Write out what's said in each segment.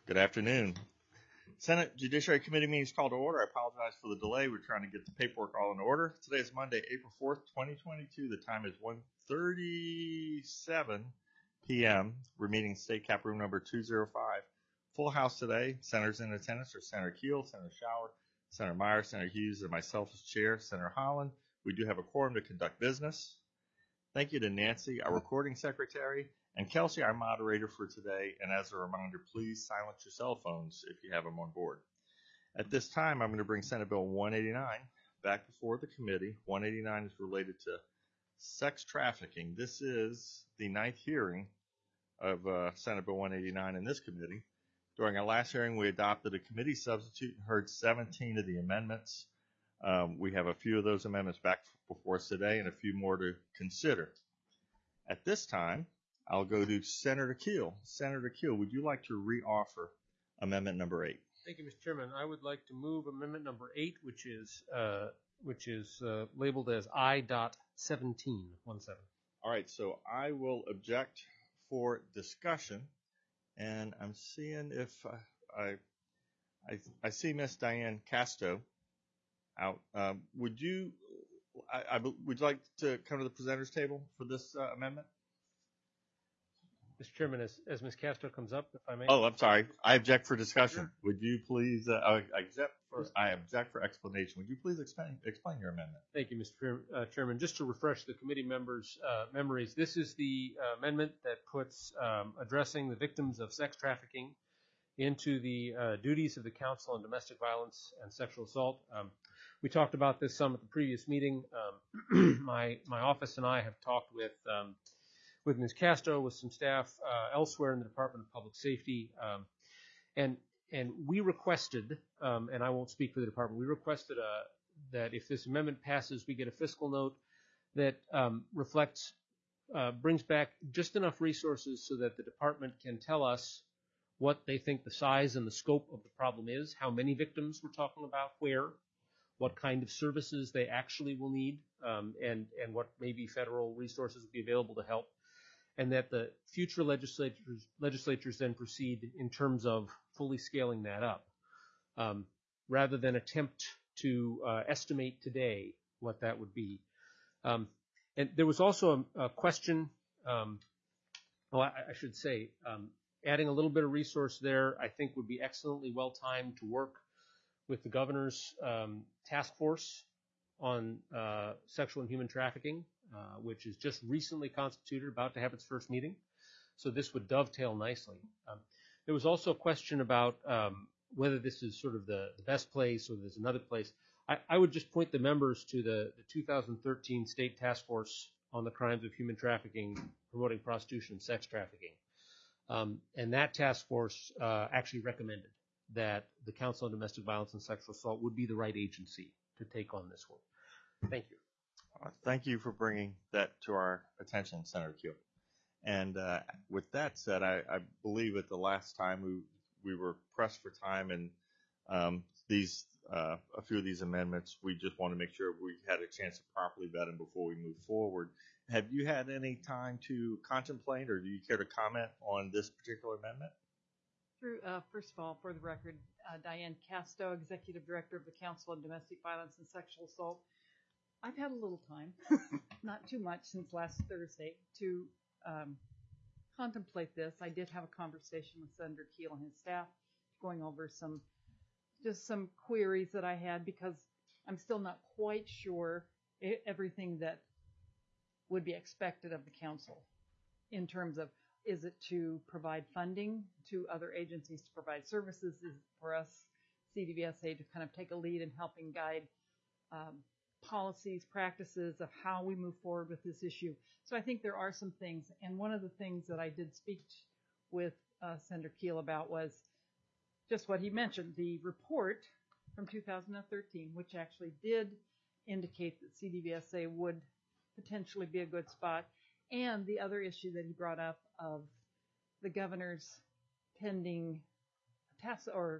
Good afternoon. Senate Judiciary Committee meeting is called to order. I apologize for the delay. We're trying to get the paperwork all in order. Today is Monday, April 4th, 2022. The time is 1:37 p.m. We're meeting State Cap Room number 205. Full house today. Senators in attendance are Senator Keel, Senator Schauer, Senator Meyer, Senator Hughes, and myself as chair, Senator Holland. We do have a quorum to conduct business. Thank you to Nancy, our recording secretary, and Kelsey, our moderator for today. And as a reminder, please silence your cell phones if you have them on board. At this time, I'm going to bring Senate Bill 189 back before the committee. 189 is related to sex trafficking. This is the ninth hearing of Senate Bill 189 in this committee. During our last hearing, we adopted a committee substitute and heard 17 of the amendments. We have a few of those amendments back before us today and a few more to consider. At this time, I'll go to Senator Keel. Senator Keel, would you like to reoffer amendment number 8? Thank you, Mr. Chairman. I would like to move amendment number 8, which is labeled as I.17. All right, so I will object for discussion, and I'm seeing if I see Miss Diane Casto out. Would you like to come to the presenters table for this amendment? Mr. Chairman, as Ms. Castro comes up, if I may. Oh, I'm sorry. I object for discussion. Sure. Would you please, I object for explanation. Would you please explain your amendment? Thank you, Mr. Chairman. Just to refresh the committee members' memories, this is the amendment that puts addressing the victims of sex trafficking into the duties of the Council on Domestic Violence and Sexual Assault. We talked about this some at the previous meeting. My office and I have talked with Ms. Castro, with some staff elsewhere in the Department of Public Safety, and we requested, and I won't speak for the department, we requested that if this amendment passes, we get a fiscal note that brings back just enough resources so that the department can tell us what they think the size and the scope of the problem is, how many victims we're talking about, where, what kind of services they actually will need, and what maybe federal resources will be available to help, and that the future legislatures then proceed in terms of fully scaling that up, rather than attempt to estimate today what that would be. And there was also a question, I should say, adding a little bit of resource there, I think would be excellently well-timed to work with the governor's task force on sexual and human trafficking, which is just recently constituted, about to have its first meeting. So this would dovetail nicely. There was also a question about whether this is sort of the best place or there's another place. I would just point the members to the 2013 State Task Force on the Crimes of Human Trafficking, Promoting Prostitution and Sex Trafficking. And that task force actually recommended that the Council on Domestic Violence and Sexual Assault would be the right agency to take on this one. Thank you. Thank you for bringing that to our attention, Senator Keel. And with that said, I believe at the last time we were pressed for time, and a few of these amendments, we just want to make sure we had a chance to properly vet them before we move forward. Have you had any time to contemplate, or do you care to comment on this particular amendment? First of all, for the record, Diane Casto, Executive Director of the Council on Domestic Violence and Sexual Assault. I've had a little time, not too much since last Thursday, to contemplate this. I did have a conversation with Senator Keel and his staff, going over some queries that I had, because I'm still not quite sure everything that would be expected of the council in terms of, is it to provide funding to other agencies to provide services? Is it for us, CDVSA, to kind of take a lead in helping guide policies, practices of how we move forward with this issue? So I think there are some things, and one of the things that I did speak with Senator Keel about was just what he mentioned, the report from 2013, which actually did indicate that CDVSA would potentially be a good spot, and the other issue that he brought up of the governor's pending task, or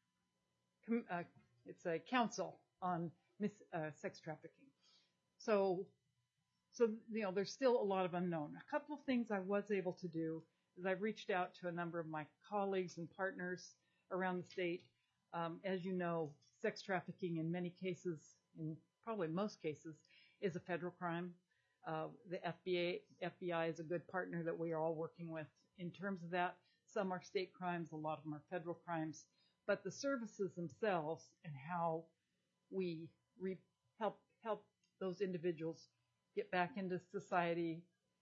it's a council on sex trafficking. So there's still a lot of unknown. A couple of things I was able to do is I've reached out to a number of my colleagues and partners around the state. As you know, sex trafficking in many cases, in probably most cases, is a federal crime. The FBI is a good partner that we are all working with in terms of that. Some are state crimes, a lot of them are federal crimes. But the services themselves and how we help those individuals get back into society,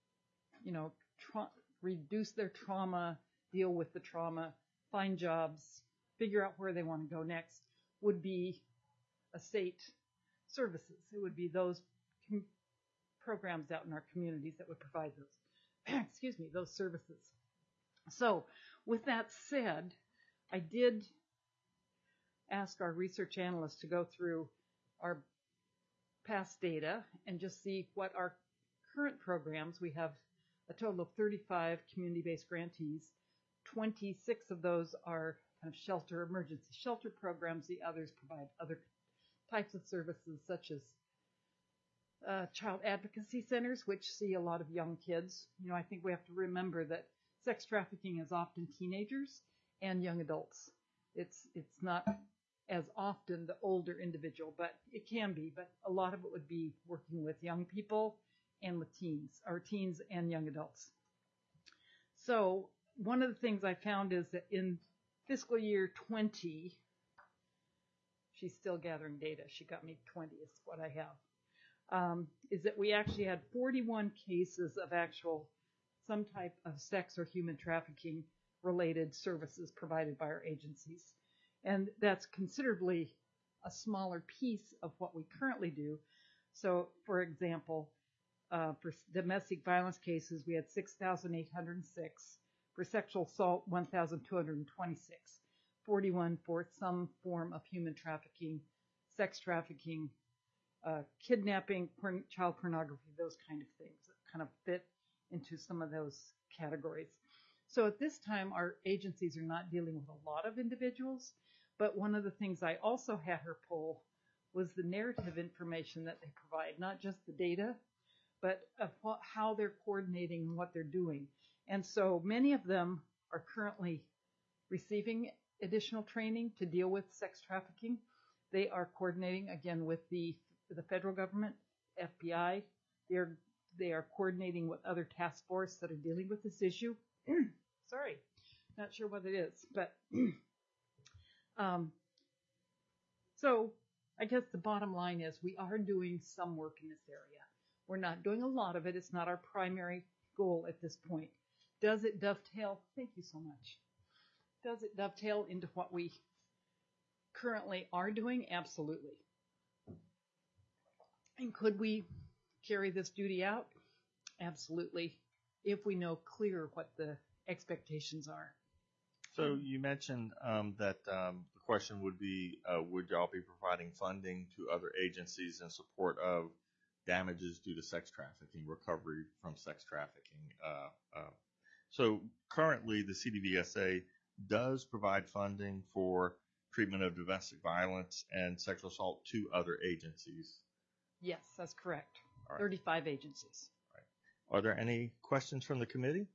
reduce their trauma, deal with the trauma, find jobs, figure out where they want to go next, would be a state services. It would be those programs out in our communities that would provide those, those services. So with that said, I did ask our research analysts to go through our past data and just see what our current programs. We have a total of 35 community-based grantees. 26 of those are kind of emergency shelter programs. The others provide other types of services such as child advocacy centers, which see a lot of young kids. I think we have to remember that sex trafficking is often teenagers and young adults. It's not as often the older individual, but it can be. But a lot of it would be working with young people and with teens and young adults. So one of the things I found is that in fiscal year 20, she's still gathering data. She got me 20 is what I have. Is that we actually had 41 cases of actual some type of sex or human trafficking related services provided by our agencies. And that's considerably a smaller piece of what we currently do. So, for example, for domestic violence cases, we had 6,806. For sexual assault, 1,226. 41 for some form of human trafficking, sex trafficking, kidnapping, child pornography, those kind of things that kind of fit into some of those categories. So at this time, our agencies are not dealing with a lot of individuals, but one of the things I also had her pull was the narrative information that they provide, not just the data, but of how they're coordinating and what they're doing. And so many of them are currently receiving additional training to deal with sex trafficking. They are coordinating, again, with the federal government, FBI. They are coordinating with other task force that are dealing with this issue. Sorry, not sure what it is, but so I guess the bottom line is we are doing some work in this area. We're not doing a lot of it. It's not our primary goal at this point. Does it dovetail? Thank you so much. Does it dovetail into what we currently are doing? Absolutely. And could we carry this duty out? Absolutely, if we know clear what the expectations are. So you mentioned that the question would be, would y'all be providing funding to other agencies in support of damages due to sex trafficking, recovery from sex trafficking? So currently the CDVSA does provide funding for treatment of domestic violence and sexual assault to other agencies. Yes, that's correct. All right. 35 agencies. All right. Are there any questions from the committee?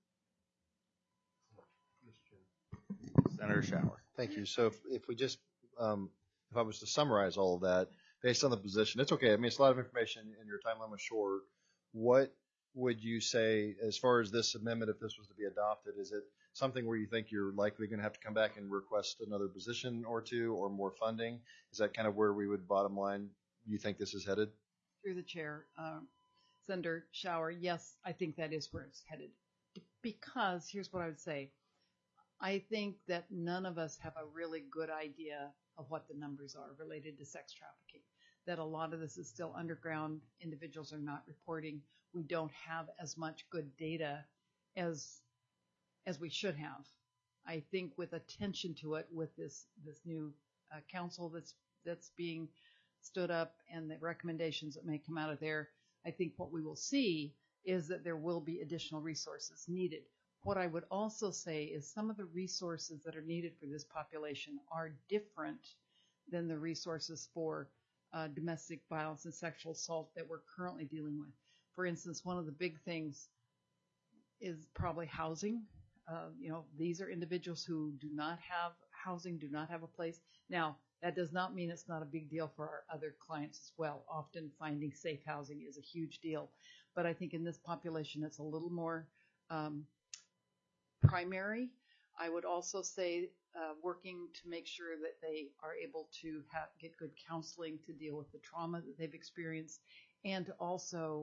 Senator Shower. Thank you. So if we just, if I was to summarize all of that, based on the position, it's okay. I mean, it's a lot of information and your time limit is short. What would you say as far as this amendment, if this was to be adopted, is it something where you think you're likely going to have to come back and request another position or two or more funding? Is that kind of where we would bottom line, you think this is headed? Through the chair, Senator Shower, yes, I think that is where it's headed. Because here's what I would say. I think that none of us have a really good idea of what the numbers are related to sex trafficking. That a lot of this is still underground. Individuals are not reporting. We don't have as much good data as we should have. I think with attention to it, with this new council that's being stood up and the recommendations that may come out of there, I think what we will see is that there will be additional resources needed. What I would also say is some of the resources that are needed for this population are different than the resources for domestic violence and sexual assault that we're currently dealing with. For instance, one of the big things is probably housing. These are individuals who do not have housing, do not have a place. Now, that does not mean it's not a big deal for our other clients as well. Often finding safe housing is a huge deal. But I think in this population, it's a little more primary. I would also say working to make sure that they are able to get good counseling to deal with the trauma that they've experienced, and to also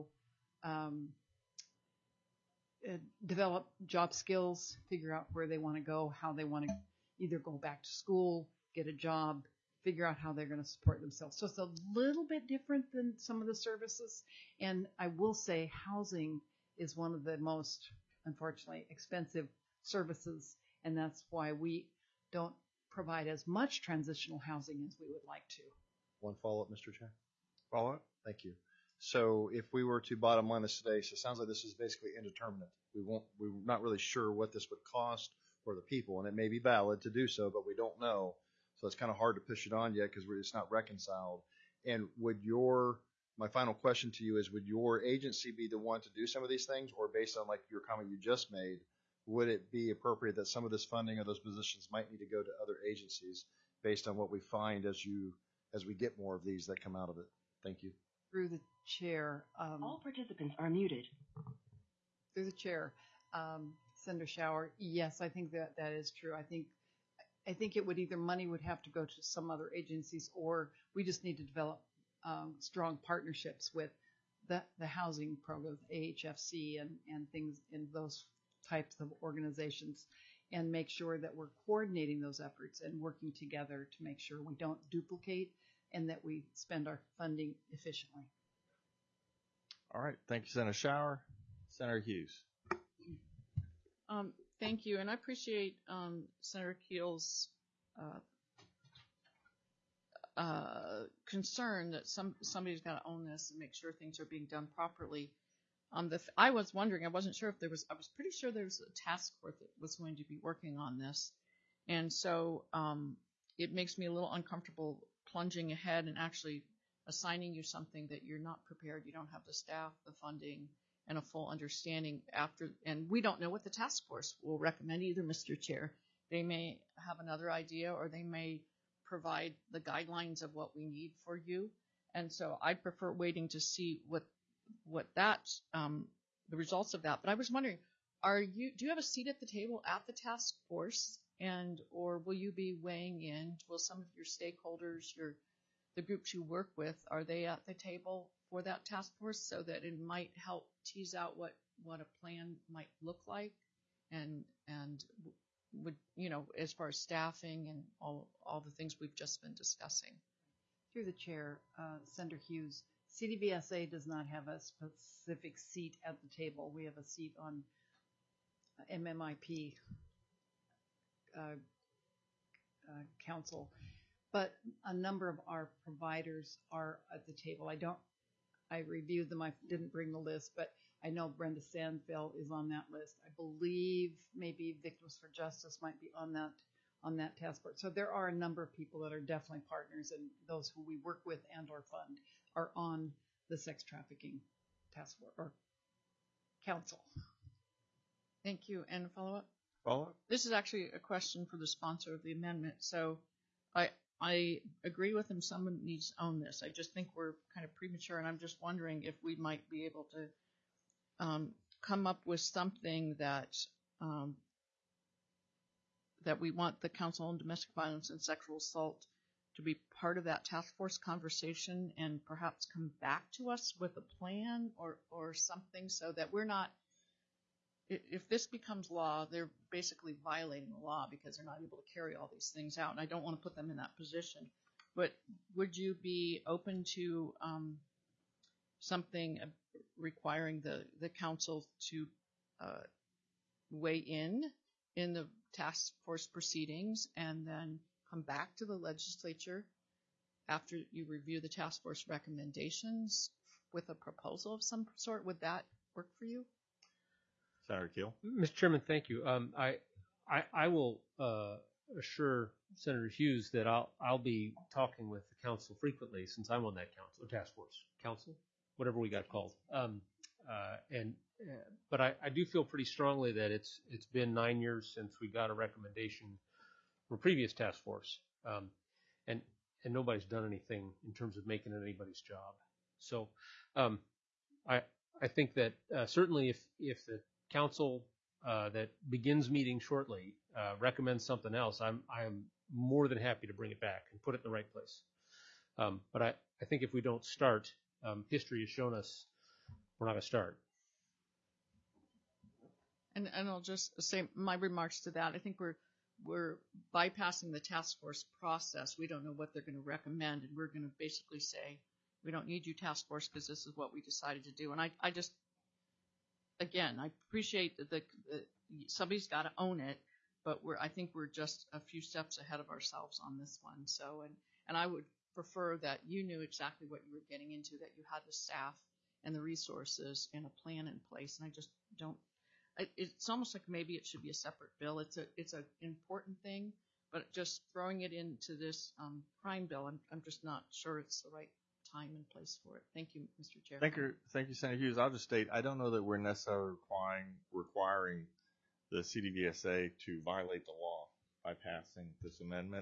develop job skills, figure out where they want to go, how they want to either go back to school, get a job, figure out how they're going to support themselves. So it's a little bit different than some of the services. And I will say housing is one of the most, unfortunately, expensive services. And that's why we don't provide as much transitional housing as we would like to. One follow-up, Mr. Chair. Follow-up? Thank you. So if we were to bottom line this today, so it sounds like this is basically indeterminate. We're not really sure what this would cost for the people, and it may be valid to do so, but we don't know. So it's kind of hard to push it on yet because it's not reconciled. And my final question to you is, would your agency be the one to do some of these things, or based on like your comment you just made, would it be appropriate that some of this funding or those positions might need to go to other agencies based on what we find as we get more of these that come out of it? Thank you. Through the chair. All participants are muted. Through the chair, Senator Shower. Yes, I think that is true. I think it would money would have to go to some other agencies, or we just need to develop strong partnerships with the housing program, AHFC and things in those types of organizations, and make sure that we're coordinating those efforts and working together to make sure we don't duplicate and that we spend our funding efficiently. All right. Thank you, Senator Shower. Senator Hughes. Thank you, and I appreciate Senator Keel's concern that somebody's got to own this and make sure things are being done properly. I was wondering, I wasn't sure if I was pretty sure there was a task force that was going to be working on this, and so it makes me a little uncomfortable plunging ahead and actually assigning you something that you're not prepared. You don't have the staff, the funding, and a full understanding and we don't know what the task force will recommend either, Mr. Chair. They may have another idea, or they may provide the guidelines of what we need for you. And so I'd prefer waiting to see what that, the results of that. But I was wondering, do you have a seat at the table at the task force, or will you be weighing in? Will some of your stakeholders, the groups you work with, are they at the table for that task force so that it might help tease out what a plan might look like, and would, as far as staffing and all the things we've just been discussing? Through the chair, Senator Hughes, CDVSA does not have a specific seat at the table. We have a seat on MMIP council, but a number of our providers are at the table. I reviewed them. I didn't bring the list, but I know Brenda Sandfeld is on that list. I believe maybe Victims for Justice might be on that task force. So there are a number of people that are definitely partners, and those who we work with and or fund are on the sex trafficking task force or council. Thank you. And a follow-up? Follow-up? This is actually a question for the sponsor of the amendment. So I agree with him. Someone needs to own this. I just think we're kind of premature, and I'm just wondering if we might be able to come up with something that we want the Council on Domestic Violence and Sexual Assault to be part of that task force conversation, and perhaps come back to us with a plan or something, so that we're not, if this becomes law, they're basically violating the law because they're not able to carry all these things out, and I don't want to put them in that position. But would you be open to something requiring the council to weigh in the task force proceedings, and then come back to the legislature after you review the task force recommendations with a proposal of some sort? Would that work for you? Senator Keel. Mr. Chairman, thank you. I will assure Senator Hughes that I'll be talking with the council frequently, since I'm on that council, task force, council, whatever we got called. But but I do feel pretty strongly that it's been 9 years since we got a recommendation from a previous task force, and nobody's done anything in terms of making it anybody's job. So I think that certainly if the council that begins meeting shortly recommends something else, I am more than happy to bring it back and put it in the right place. But I think if we don't start, history has shown us we're not going to start. And I'll just say my remarks to that. I think we're bypassing the task force process. We don't know what they're going to recommend, and we're going to basically say, we don't need you, task force, because this is what we decided to do. And I just, again, I appreciate that somebody's got to own it, but I think we're just a few steps ahead of ourselves on this one. So, and I would prefer that you knew exactly what you were getting into, that you had the staff and the resources and a plan in place. And I just don't. It's almost like maybe it should be a separate bill. It's an important thing, but just throwing it into this crime bill, I'm just not sure it's the right time and place for it. Thank you, Mr. Chair. Thank you, Senator Hughes. I'll just state, I don't know that we're necessarily requiring the CDVSA to violate the law by passing this amendment.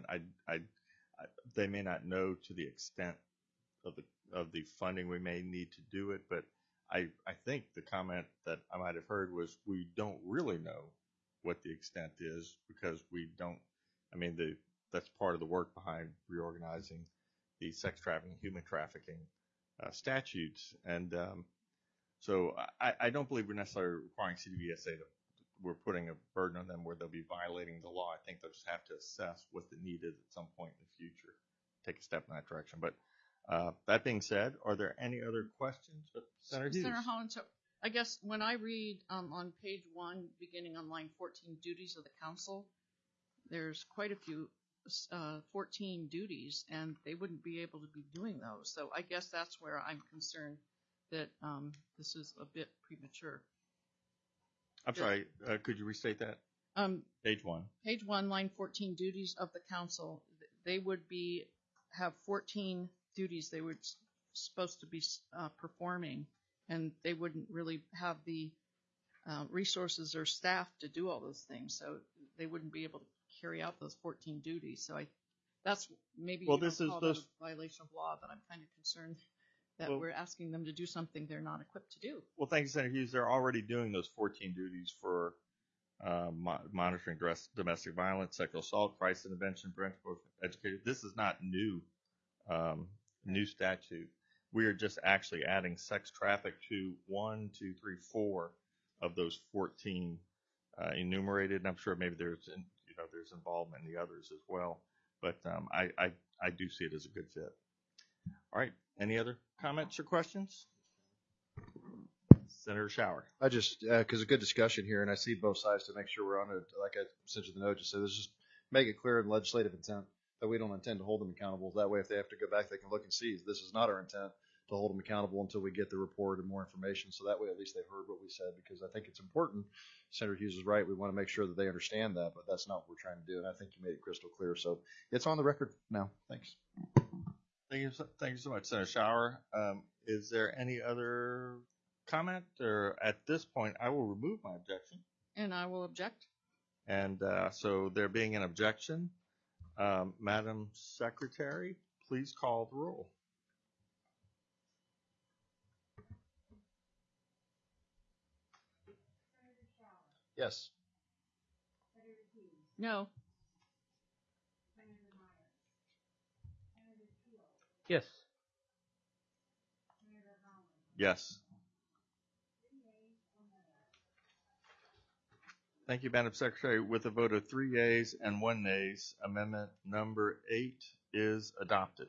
They may not know to the extent of the funding we may need to do it, but I think the comment that I might have heard was we don't really know what the extent is because we don't. I mean, that's part of the work behind reorganizing the sex trafficking, human trafficking statutes, and so I don't believe we're necessarily requiring CDVSA we're putting a burden on them where they'll be violating the law. I think they'll just have to assess what the need is at some point in the future, take a step in that direction. But that being said, are there any other questions? Senator Hughes. Senator Holland, so I guess when I read on page 1, beginning on line 14, duties of the council, there's quite a few 14 duties, and they wouldn't be able to be doing those. So I guess that's where I'm concerned that this is a bit premature. I'm sorry, could you restate that? Page 1. Page 1, line 14, duties of the council. They would have 14 duties they were supposed to be performing, and they wouldn't really have the resources or staff to do all those things, so they wouldn't be able to carry out those 14 duties. So that's maybe a violation of law, but I'm kind of concerned that we're asking them to do something they're not equipped to do. Well, thank you, Senator Hughes. They're already doing those 14 duties for monitoring domestic violence, sexual assault, crisis intervention, parental education. This is not new statute. We are just actually adding sex traffic to 1, 2, 3, 4 of those 14 enumerated, and I'm sure maybe there's involvement in the others as well. But I do see it as a good fit. All right. Any other comments or questions? Senator Shower. I just, because a good discussion here, and I see both sides to make sure we're on it. Like I sent you the note, just said, let's just make it clear in legislative intent that we don't intend to hold them accountable. That way, if they have to go back, they can look and see this is not our intent to hold them accountable until we get the report and more information. So that way, at least they've heard what we said, because I think it's important. Senator Hughes is right. We want to make sure that they understand that, but that's not what we're trying to do. And I think you made it crystal clear. So it's on the record now. Thanks. Thank you so much, Senator Shower. Is there any other comment? Or at this point, I will remove my objection. And I will object. And so there being an objection, Madam Secretary, please call the roll. Yes. No. Yes. Yes. Thank you, Madam Secretary. With a vote of 3 yeas and 1 nays, amendment number 8 is adopted.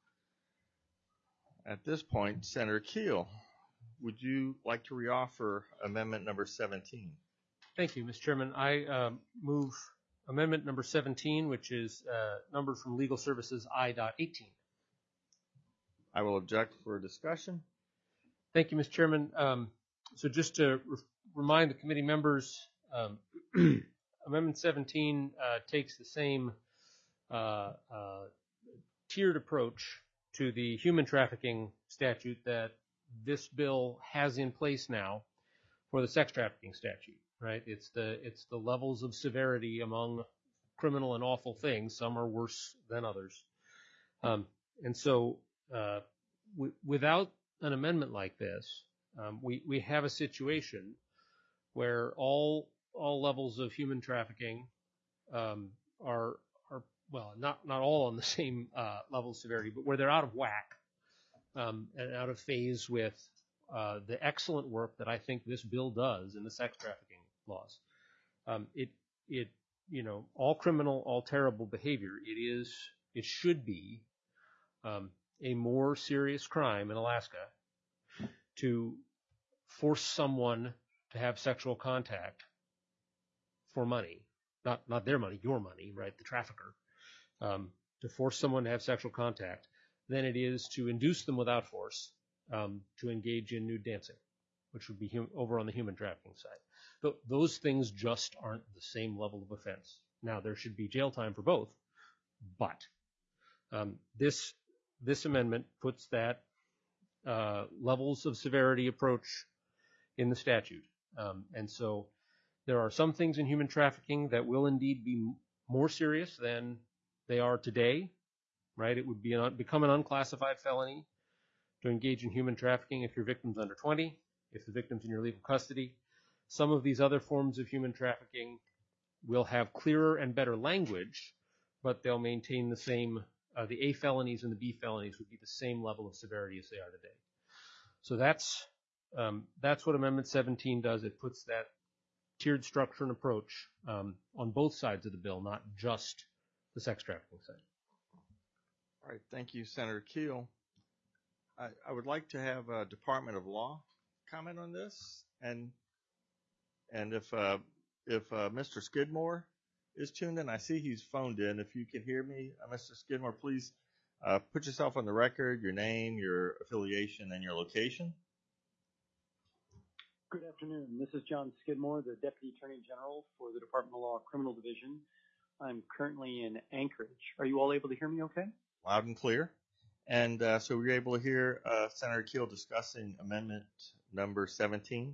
At this point, Senator Keel, would you like to reoffer amendment number 17? Thank you, Mr. Chairman. I move amendment number 17, which is numbered from Legal Services I.18. I will object for discussion. Thank you, Mr. Chairman. So just to remind the committee members, Amendment 17 takes the same tiered approach to the human trafficking statute that this bill has in place now for the sex trafficking statute, right? It's the levels of severity among criminal and awful things. Some are worse than others. And so without an amendment like this, we have a situation where all levels of human trafficking are well, not all on the same level of severity, but where they're out of whack and out of phase with the excellent work that I think this bill does in the sex trafficking laws. It all criminal, all terrible behavior. It should be a more serious crime in Alaska to force someone to have sexual contact for money, not their money, your money, right? The trafficker, to force someone to have sexual contact than it is to induce them without force to engage in nude dancing, which would be over on the human trafficking side. Those things just aren't the same level of offense. Now, there should be jail time for both, but this amendment puts that levels of severity approach in the statute. And so there are some things in human trafficking that will indeed be more serious than they are today, right? It would become an unclassified felony to engage in human trafficking if your victim's under 20, if the victim's in your legal custody. Some of these other forms of human trafficking will have clearer and better language, but they'll maintain the same, the A felonies and the B felonies would be the same level of severity as they are today. So that's what Amendment 17 does. It puts that tiered structure and approach on both sides of the bill, not just the sex trafficking side. All right, thank you, Senator Keel. I would like to have a Department of Law comment on this, and if Mr. Skidmore is tuned in, I see he's phoned in. If you can hear me, Mr. Skidmore, please put yourself on the record, your name, your affiliation, and your location. Good afternoon. This is John Skidmore, the Deputy Attorney General for the Department of Law Criminal Division. I'm currently in Anchorage. Are you all able to hear me okay? Loud and clear. And so we were able to hear Senator Keel discussing Amendment number 17.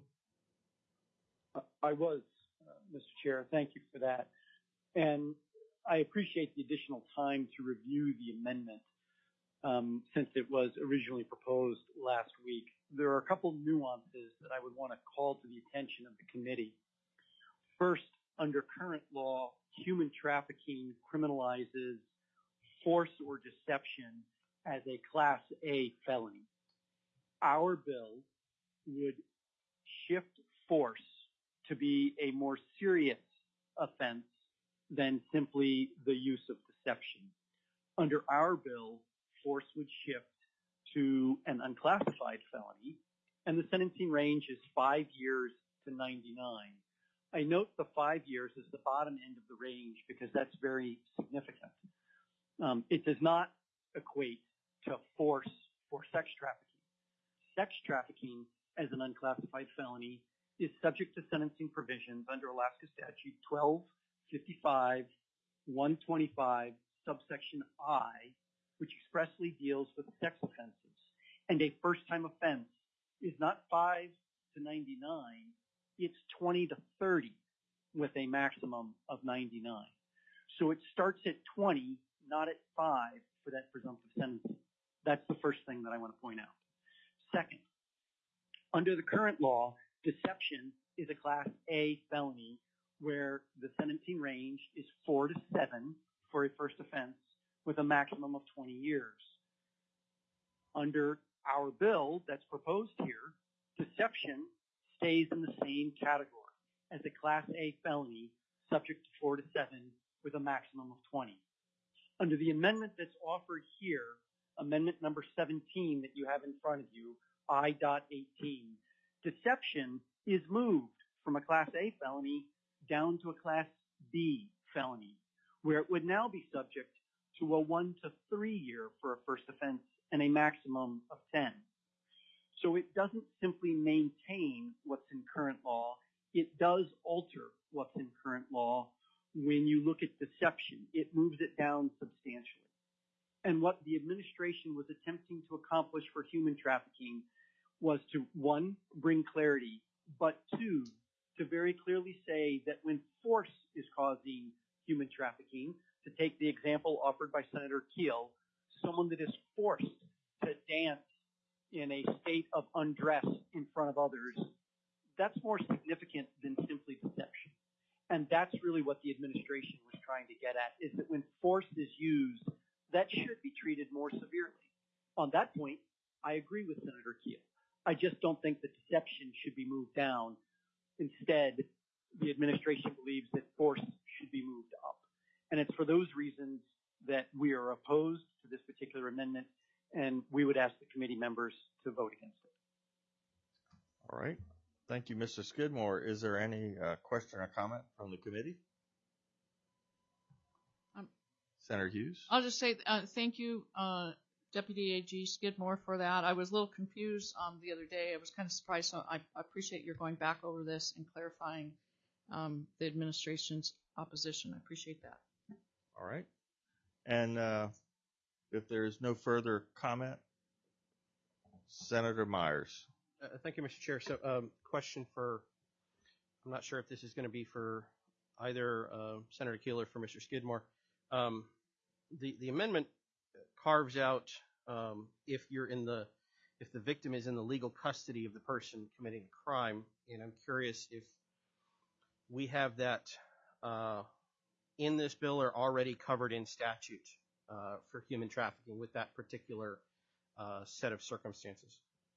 I was, Mr. Chair. Thank you for that. And I appreciate the additional time to review the amendment since it was originally proposed last week. There are a couple nuances that I would want to call to the attention of the committee. First, under current law, human trafficking criminalizes force or deception as a Class A felony. Our bill would shift force to be a more serious offense than simply the use of deception. Under our bill, force would shift to an unclassified felony, and the sentencing range is 5 years to 99. I note the 5 years is the bottom end of the range because that's very significant. It does not equate to force for sex trafficking. Sex trafficking as an unclassified felony is subject to sentencing provisions under Alaska Statute 1255, 125, subsection I, which expressly deals with sex offenses. And a first-time offense is not 5 to 99, it's 20 to 30 with a maximum of 99. So it starts at 20, not at 5 for that presumptive sentencing. That's the first thing that I want to point out. Second, under the current law, deception is a Class A felony where the sentencing range is 4 to 7 for a first offense with a maximum of 20 years. Under our bill that's proposed here, deception stays in the same category as a Class A felony subject to 4 to 7 with a maximum of 20. Under the amendment that's offered here, amendment number 17 that you have in front of you, I.18, deception is moved from a Class A felony down to a Class B felony, where it would now be subject to a 1 to 3 year for a first offense and a maximum of 10. So it doesn't simply maintain what's in current law. It does alter what's in current law. When you look at deception, it moves it down substantially. And what the administration was attempting to accomplish for human trafficking was to, one, bring clarity but two, to very clearly say that when force is causing human trafficking, to take the example offered by Senator Keel, someone that is forced to dance in a state of undress in front of others, that's more significant than simply deception. And that's really what the administration was trying to get at, is that when force is used, that should be treated more severely. On that point, I agree with Senator Keel. I just don't think that deception should be moved down. Instead, the administration believes that force should be moved up. And it's for those reasons that we are opposed to this particular amendment, and we would ask the committee members to vote against it. All right. Thank you, Mr. Skidmore. Is there any question or comment from the committee? Senator Hughes? I'll just say thank you, Deputy AG Skidmore, for that. I was a little confused the other day. I was kind of surprised. So I appreciate your going back over this and clarifying the administration's opposition. I appreciate that. All right. And if there's no further comment, Senator Myers. Thank you, Mr. Chair. So, question for, I'm not sure if this is going to be for either Senator Keel or for Mr. Skidmore. The amendment carves out if the victim is in the legal custody of the person committing a crime, and I'm curious if we have that in this bill or already covered in statute for human trafficking with that particular set of circumstances.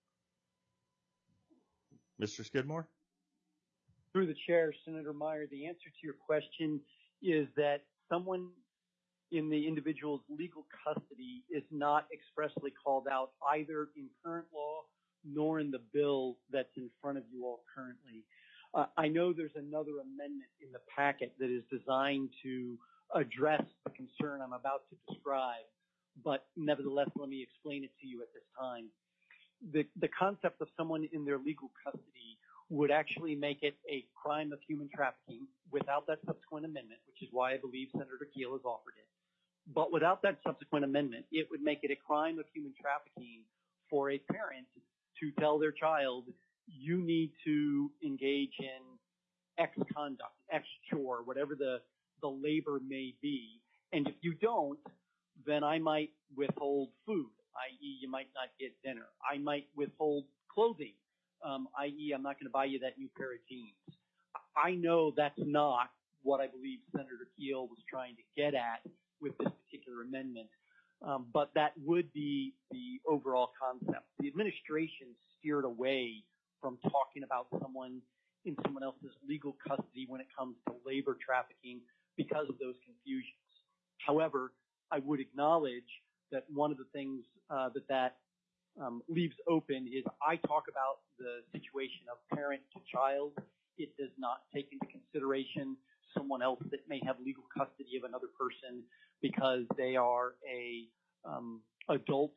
Mr. Skidmore? Through the chair, Senator Meyer, the answer to your question is that someone in the individual's legal custody is not expressly called out either in current law nor in the bill that's in front of you all currently. I know there's another amendment in the packet that is designed to address the concern I'm about to describe, but nevertheless, let me explain it to you at this time. The concept of someone in their legal custody would actually make it a crime of human trafficking without that subsequent amendment, which is why I believe Senator Keel has offered it. But without that subsequent amendment, it would make it a crime of human trafficking for a parent to tell their child, you need to engage in X conduct, X chore, whatever the labor may be. And if you don't, then I might withhold food, i.e. you might not get dinner. I might withhold clothing, i.e. I'm not going to buy you that new pair of jeans. I know that's not what I believe Senator Keel was trying to get at with this particular amendment, but that would be the overall concept. The administration steered away from talking about someone in someone else's legal custody when it comes to labor trafficking because of those confusions. However, I would acknowledge that one of the things that leaves open is I talk about the situation of parent to child. It does not take into consideration someone else that may have legal custody of another person because they are a adult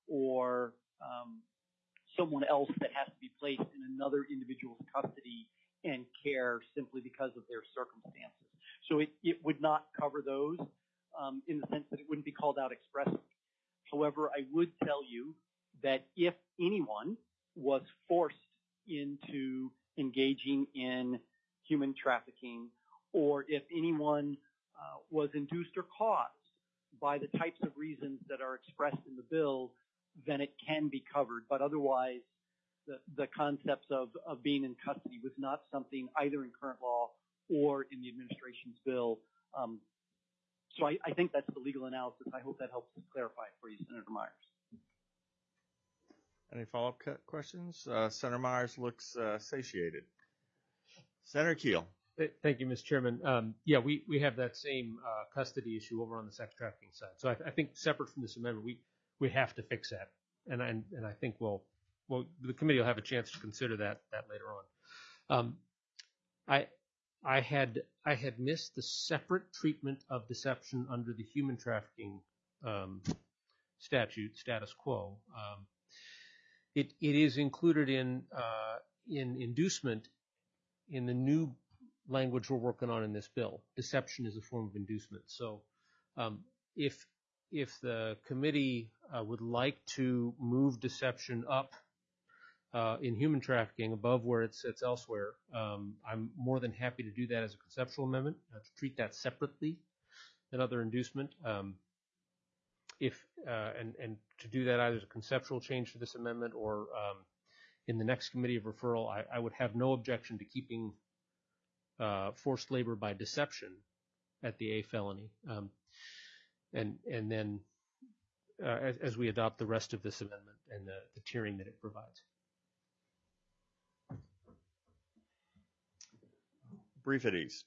or someone else that has to be placed in another individual's custody and care simply because of their circumstances. So it would not cover those in the sense that it wouldn't be called out expressly. However, I would tell you that if anyone was forced into engaging in human trafficking, or if anyone was induced or caused by the types of reasons that are expressed in the bill, then it can be covered. But otherwise, the concepts of being in custody was not something either in current law or in the administration's bill. So I think that's the legal analysis. I hope that helps clarify it for you, Senator Myers. Any follow-up questions? Senator Myers looks satiated. Senator Keel. Thank you, Mr. Chairman. Yeah, we have that same custody issue over on the sex trafficking side. So I think separate from this amendment, we have to fix that, and I think the committee will have a chance to consider that later on. I had missed the separate treatment of deception under the human trafficking statute status quo. It is included in inducement in the new language we're working on in this bill. Deception is a form of inducement. So if the committee would like to move deception up in human trafficking above where it sits elsewhere. I'm more than happy to do that as a conceptual amendment, to treat that separately than other inducement. And to do that either as a conceptual change to this amendment or in the next committee of referral, I would have no objection to keeping forced labor by deception at the A felony. And then as we adopt the rest of this amendment and the tiering that it provides. Brief at ease.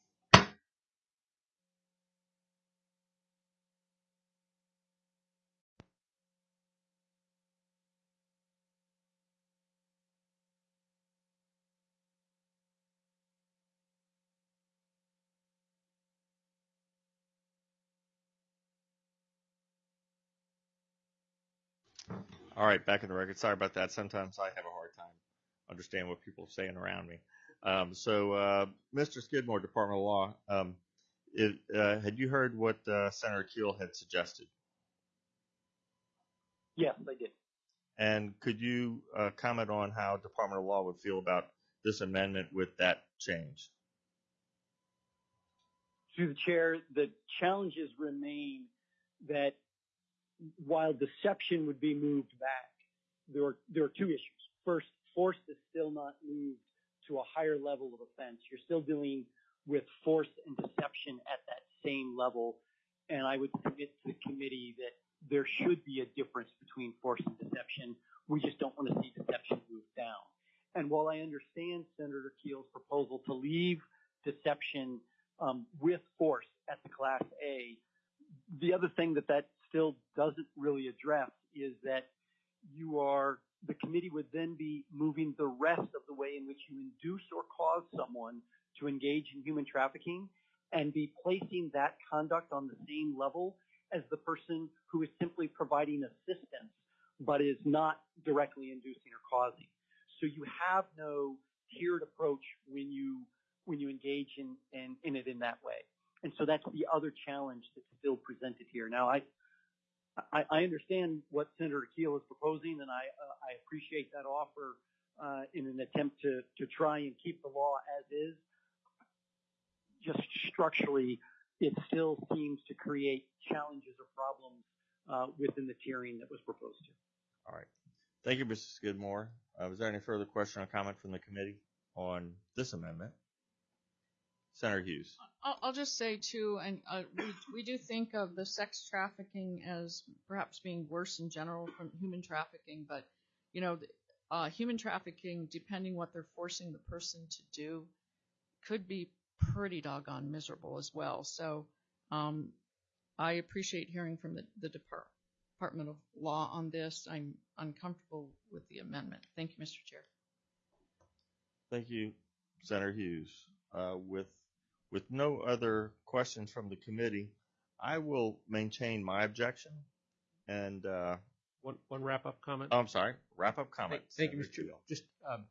All right, back in the record. Sorry about that. Sometimes I have a hard time understanding what people are saying around me. Mr. Skidmore, Department of Law, had you heard what Senator Keel had suggested? Yes, I did. And could you comment on how Department of Law would feel about this amendment with that change? Through the chair, the challenges remain that while deception would be moved back, there are two issues. First, force is still not moved to a higher level of offense. You're still dealing with force and deception at that same level. And I would submit to the committee that there should be a difference between force and deception. We just don't want to see deception moved down. And while I understand Senator Keel's proposal to leave deception with force at the Class A, the other thing that still doesn't really address is that the committee would then be moving the rest of the way in which you induce or cause someone to engage in human trafficking and be placing that conduct on the same level as the person who is simply providing assistance but is not directly inducing or causing. So you have no tiered approach when you engage in it in that way. And so that's the other challenge that's still presented here. Now, I understand what Senator Keel is proposing, and I appreciate that offer in an attempt to try and keep the law as is. Just structurally, it still seems to create challenges or problems within the tiering that was proposed here. All right. Thank you, Mr. Skidmore. Was there any further question or comment from the committee on this amendment? Senator Hughes. I'll just say, too, and we do think of the sex trafficking as perhaps being worse in general from human trafficking, but, human trafficking, depending what they're forcing the person to do, could be pretty doggone miserable as well. So I appreciate hearing from the Department of Law on this. I'm uncomfortable with the amendment. Thank you, Mr. Chair. Thank you, Senator Hughes. With no other questions from the committee, I will maintain my objection. And one wrap-up comment. Oh, I'm sorry. Wrap-up comment. Thank you, Mr. Chair. Just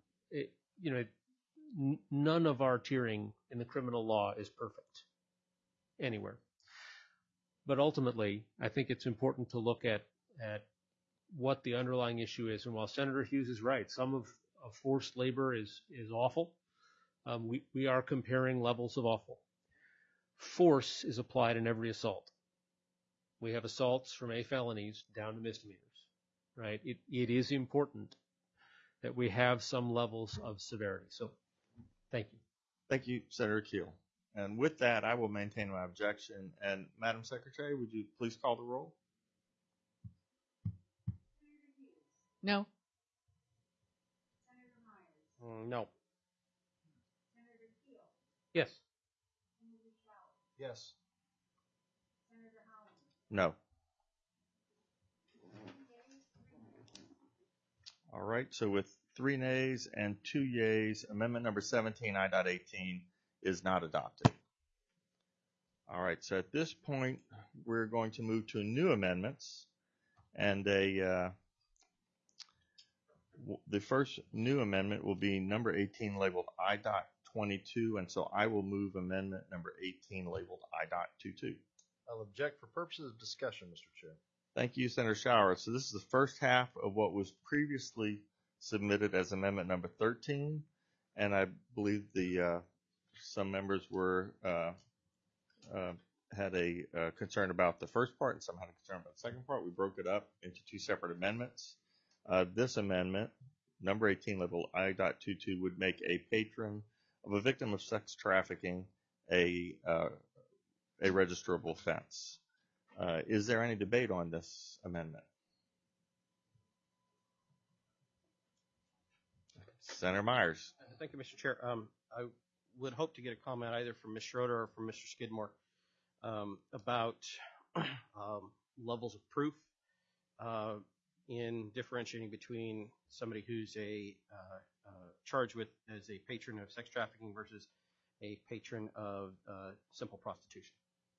none of our tiering in the criminal law is perfect anywhere. But ultimately, I think it's important to look at what the underlying issue is. And while Senator Hughes is right, some of forced labor is awful. We are comparing levels of awful. Force is applied in every assault. We have assaults from A felonies down to misdemeanors, right? It is important that we have some levels of severity. So thank you. Thank you, Senator Keel. And with that, I will maintain my objection. And Madam Secretary, would you please call the roll? No. No. Yes. Yes. No. All right. So with 3 nays and 2 yeas, amendment number 17, I.18 is not adopted. All right. So at this point, we're going to move to new amendments. And the first new amendment will be number 18 labeled I.22, and so I will move amendment number 18 labeled I.22. I'll object for purposes of discussion, Mr. Chair. Thank you, Senator Shower. So this is the first half of what was previously submitted as amendment number 13, and I believe some members were had a concern about the first part and some had a concern about the second part. We broke it up into two separate amendments. This amendment, number 18, level I.22, would make a patron of a victim of sex trafficking a registrable offense. Is there any debate on this amendment? Senator Myers. Thank you, Mr. Chair. I would hope to get a comment either from Ms. Schroeder or from Mr. Skidmore about levels of proof in differentiating between somebody who's charged with as a patron of sex trafficking versus a patron of simple prostitution.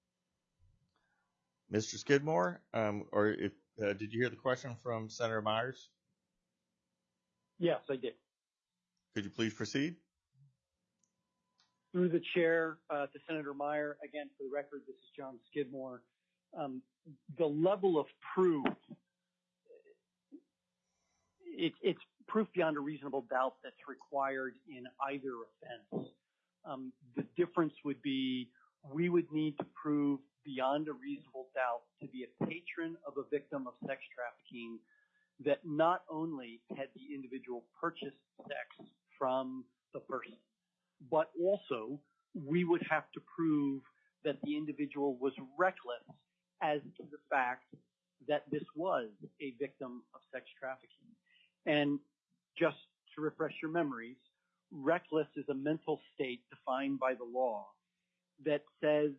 Mr. Skidmore, did you hear the question from Senator Myers? Yes, I did. Could you please proceed? Through the chair to Senator Meyer, again, for the record, this is John Skidmore. The level of proof, it's proof beyond a reasonable doubt that's required in either offense. The difference would be we would need to prove beyond a reasonable doubt to be a patron of a victim of sex trafficking that not only had the individual purchased sex from the person, but also we would have to prove that the individual was reckless as to the fact that this was a victim of sex trafficking. And just to refresh your memories, reckless is a mental state defined by the law that says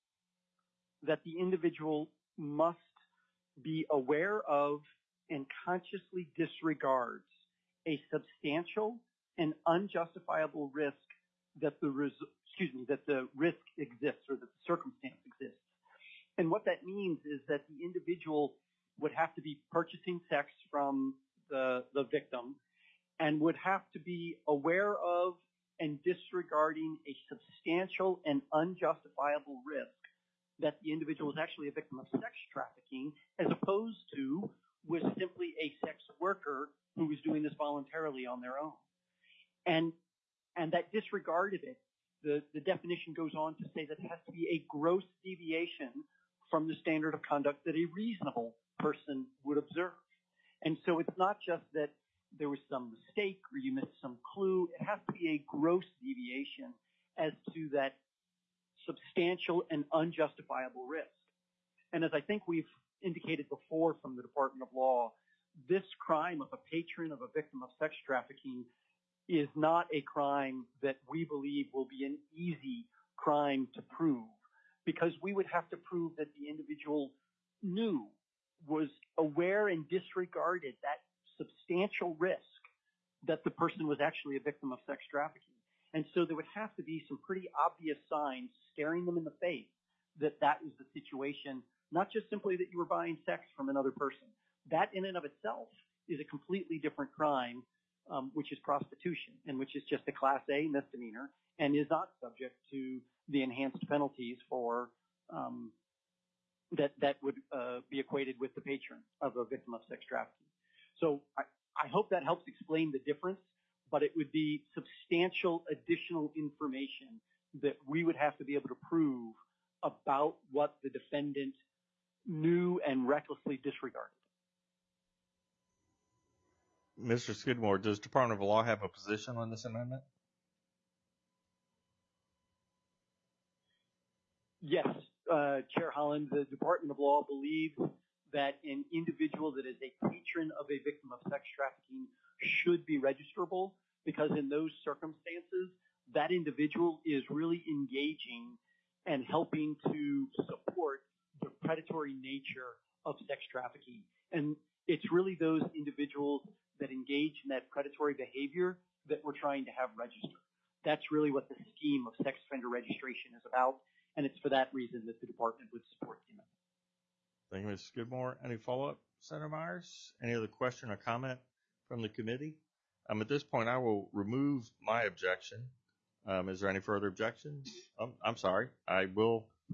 that the individual must be aware of and consciously disregards a substantial and unjustifiable risk that the risk exists or that the circumstance exists. And what that means is that the individual would have to be purchasing sex from the victim and would have to be aware of and disregarding a substantial and unjustifiable risk that the individual is actually a victim of sex trafficking, as opposed to was simply a sex worker who was doing this voluntarily on their own. And that disregard of it, the definition goes on to say that it has to be a gross deviation from the standard of conduct that a reasonable person would observe. And so it's not just that there was some mistake or you missed some clue. It has to be a gross deviation as to that substantial and unjustifiable risk. And as I think we've indicated before from the Department of Law, this crime of a patron of a victim of sex trafficking is not a crime that we believe will be an easy crime to prove, because we would have to prove that the individual knew, was aware and disregarded that substantial risk that the person was actually a victim of sex trafficking. And so there would have to be some pretty obvious signs staring them in the face that that was the situation, not just simply that you were buying sex from another person. That in and of itself is a completely different crime, which is prostitution, and which is just a Class A misdemeanor and is not subject to the enhanced penalties for that would be equated with the patron of a victim of sex trafficking. So I hope that helps explain the difference, but it would be substantial additional information that we would have to be able to prove about what the defendant knew and recklessly disregarded. Mr. Skidmore, does Department of Law have a position on this amendment? Yes, Chair Holland, the Department of Law believes that an individual that is a patron of a victim of sex trafficking should be registrable, because in those circumstances, that individual is really engaging and helping to support the predatory nature of sex trafficking. And it's really those individuals that engage in that predatory behavior that we're trying to have registered. That's really what the scheme of sex offender registration is about, and it's for that reason that the department would support the amendment. Thank you, Mr. Skidmore. Any follow-up, Senator Myers? Any other question or comment from the committee? At this point, I will remove my objection. Is there any further objection? I'm sorry. I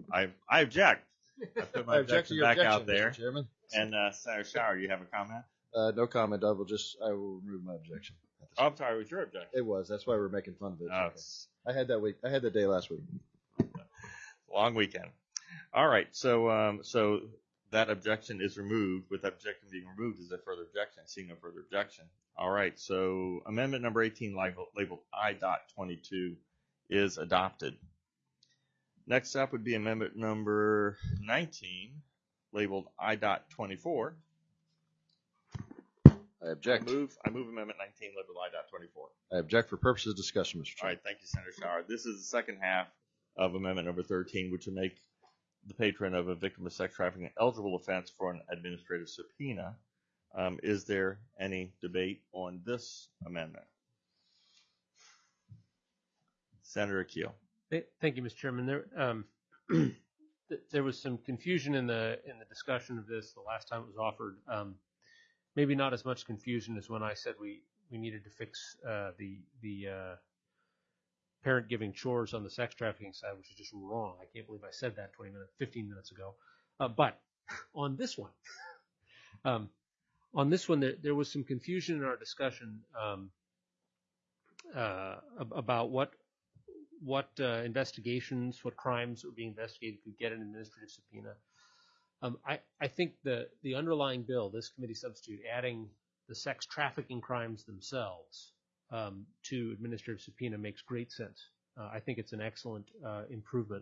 object. I put my objection back out there. Mr. Chairman. And Senator Schauer, you have a comment? No comment. I will remove my objection. Oh, I'm sorry, it was your objection. It was. That's why we're making fun of it. Oh, It's okay. I had that day last week. Long weekend. All right, so that objection is removed. With that objection being removed, is there further objection? Seeing no further objection. All right, so amendment number 18, labeled I.22, is adopted. Next up would be amendment number 19, labeled I.24. I object. I move amendment 19, labeled I.24. I object for purposes of discussion, Mr. All Chairman. right, thank you, Senator Shower. This is the second half of amendment number 13, which would make the patron of a victim of sex trafficking an eligible offense for an administrative subpoena. Is there any debate on this amendment? Senator Akil. Thank you, Mr. Chairman. There was some confusion in the discussion of this the last time it was offered. Maybe not as much confusion as when I said we needed to fix the parent giving chores on the sex trafficking side, which is just wrong. I can't believe I said that 15 minutes ago. But on this one, there was some confusion in our discussion about what investigations, what crimes are being investigated could get an administrative subpoena. I think the underlying bill, this committee substitute, adding the sex trafficking crimes themselves to administrative subpoena makes great sense. I think it's an excellent improvement.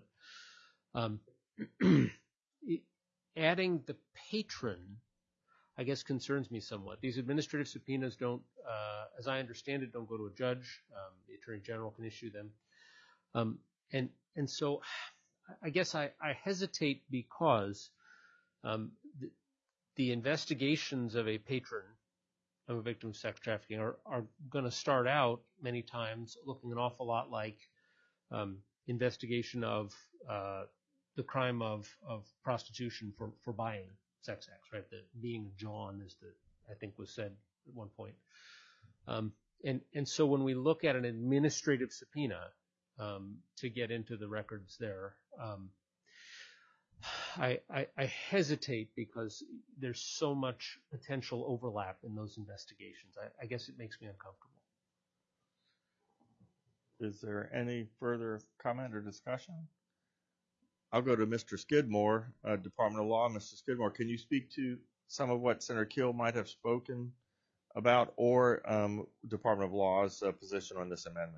Adding the patron, I guess, concerns me somewhat. These administrative subpoenas don't, as I understand it, don't go to a judge. The Attorney General can issue them. And so I guess I hesitate because the investigations of a patron of a victim of sex trafficking are going to start out many times looking an awful lot like investigation of the crime of prostitution for buying sex acts, right? The being John, as I think was said at one point. And so when we look at an administrative subpoena to get into the records there, I hesitate because there's so much potential overlap in those investigations. I guess it makes me uncomfortable. Is there any further comment or discussion? I'll go to Mr. Skidmore, Department of Law. Mr. Skidmore, can you speak to some of what Senator Keel might have spoken about, or Department of Law's position on this amendment?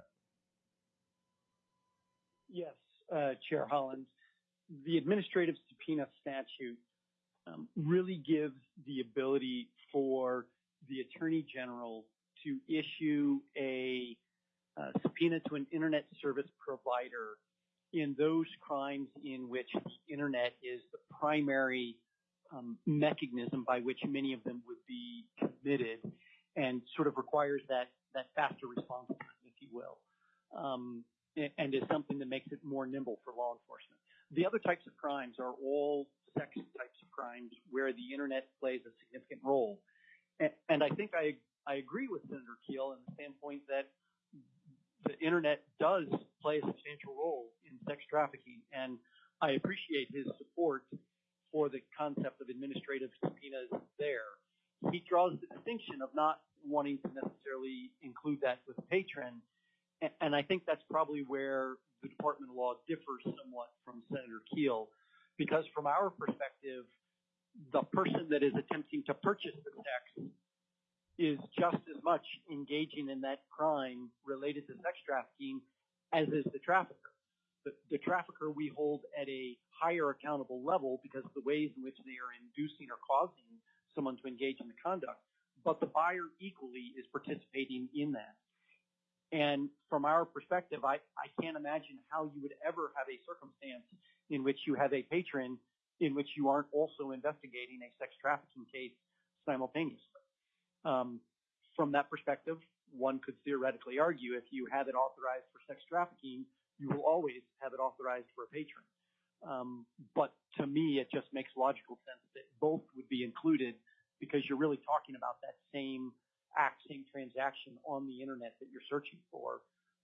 Yes, Chair Hollins. The administrative subpoena statute really gives the ability for the Attorney General to issue a subpoena to an internet service provider in those crimes in which the internet is the primary mechanism by which many of them would be committed, and sort of requires that faster response time, if you will, and is something that makes it more nimble for law enforcement. The other types of crimes are all sex types of crimes where the internet plays a significant role. And I think I agree with Senator Keel in the standpoint that the internet does play a substantial role in sex trafficking, and I appreciate his support for the concept of administrative subpoenas there. He draws the distinction of not wanting to necessarily include that with a patron, and I think that's probably where the Department of Law differs somewhat from Senator Keel, because from our perspective, the person that is attempting to purchase the sex is just as much engaging in that crime related to sex trafficking as is the trafficker. The trafficker we hold at a higher accountable level because of the ways in which they are inducing or causing someone to engage in the conduct, but the buyer equally is participating in that. And from our perspective, I can't imagine how you would ever have a circumstance in which you have a patron in which you aren't also investigating a sex trafficking case simultaneously. From that perspective, one could theoretically argue if you have it authorized for sex trafficking, you will always have it authorized for a patron. But to me, it just makes logical sense that both would be included because you're really talking about that same act, same transaction on the internet that you're searching for.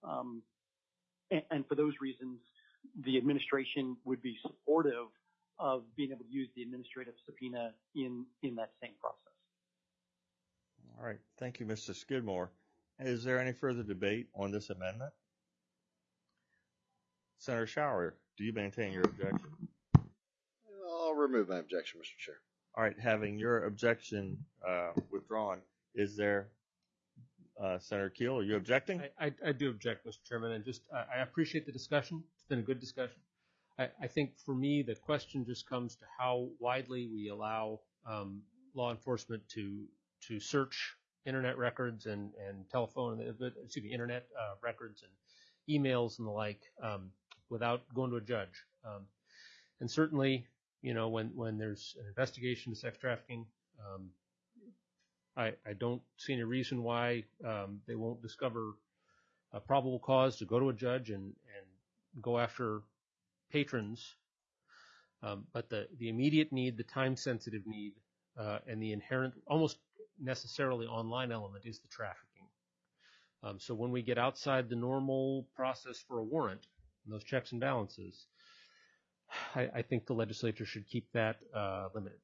And for those reasons, the administration would be supportive of being able to use the administrative subpoena in that same process. All right. Thank you, Mr. Skidmore. Is there any further debate on this amendment? Senator Shower, do you maintain your objection? I'll remove my objection, Mr. Chair. All right. Having your objection withdrawn, is there, Senator Keel, are you objecting? I do object, Mr. Chairman, and just I appreciate the discussion. It's been a good discussion. I think for me the question just comes to how widely we allow law enforcement to search internet records and telephone, internet records and emails and the like without going to a judge. And certainly, when there's an investigation of sex trafficking, I don't see any reason why they won't discover a probable cause to go to a judge and go after patrons. But the immediate need, the time-sensitive need, and the inherent, almost necessarily online element is the trafficking. So when we get outside the normal process for a warrant, and those checks and balances, I think the legislature should keep that limited.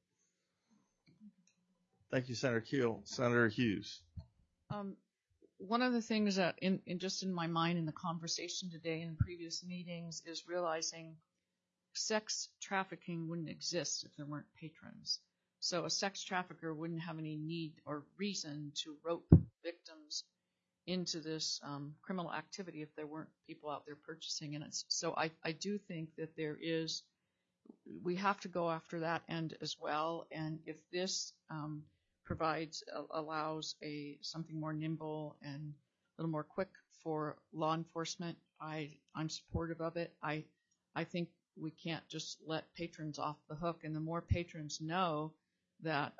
Thank you, Senator Keel. Senator Hughes. One of the things that in my mind in the conversation today and in previous meetings is realizing sex trafficking wouldn't exist if there weren't patrons. So a sex trafficker wouldn't have any need or reason to rope victims into this criminal activity if there weren't people out there purchasing in it. So I do think that we have to go after that end as well. And if this allows something more nimble and a little more quick for law enforcement, I'm supportive of it. I think we can't just let patrons off the hook, and the more patrons know that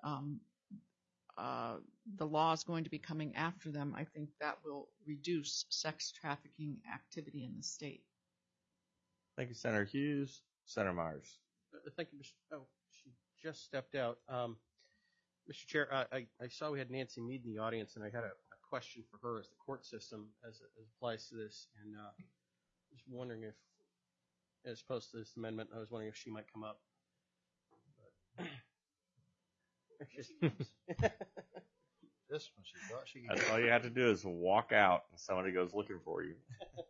the law is going to be coming after them, I think that will reduce sex trafficking activity in the state. Thank you, Senator Hughes. Senator Myers. Thank you, Mr. Oh, she just stepped out. Mr. Chair, I saw we had Nancy Mead in the audience, and I had a question for her as the court system as it applies to this, and I was wondering if, as opposed to this amendment, I was wondering if she might come up. This one, she thought she could. That's all you have to do is walk out, and somebody goes looking for you.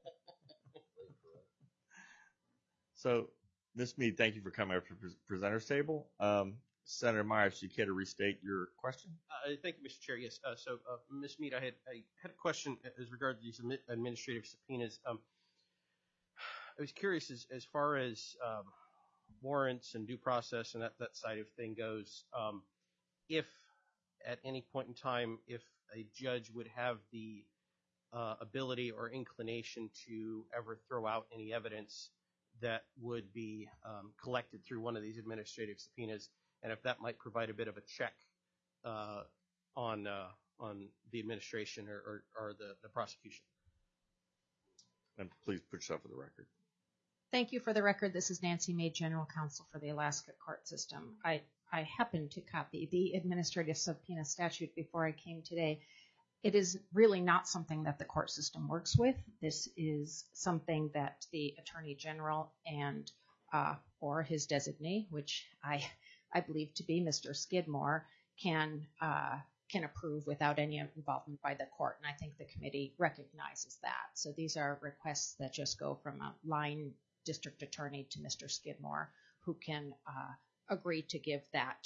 So, Ms. Mead, thank you for coming up to the presenter's table. Senator Myers, do you care to restate your question? Thank you, Mr. Chair. Yes. So, Ms. Mead, I had a question as regards these administrative subpoenas. I was curious as far as warrants and due process and that side of thing goes. If at any point in time, if a judge would have the ability or inclination to ever throw out any evidence that would be collected through one of these administrative subpoenas, and if that might provide a bit of a check on the administration or the prosecution. And please put yourself for the record. Thank you. For the record, this is Nancy Mead, General Counsel for the Alaska Court System. I happened to copy the administrative subpoena statute before I came today. It is really not something that the court system works with. This is something that the Attorney General and or his designee, which I believe to be Mr. Skidmore, can approve without any involvement by the court, and I think the committee recognizes that. So these are requests that just go from a line district attorney to Mr. Skidmore, who can agree to give that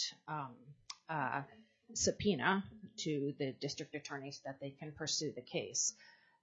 subpoena to the district attorneys that they can pursue the case.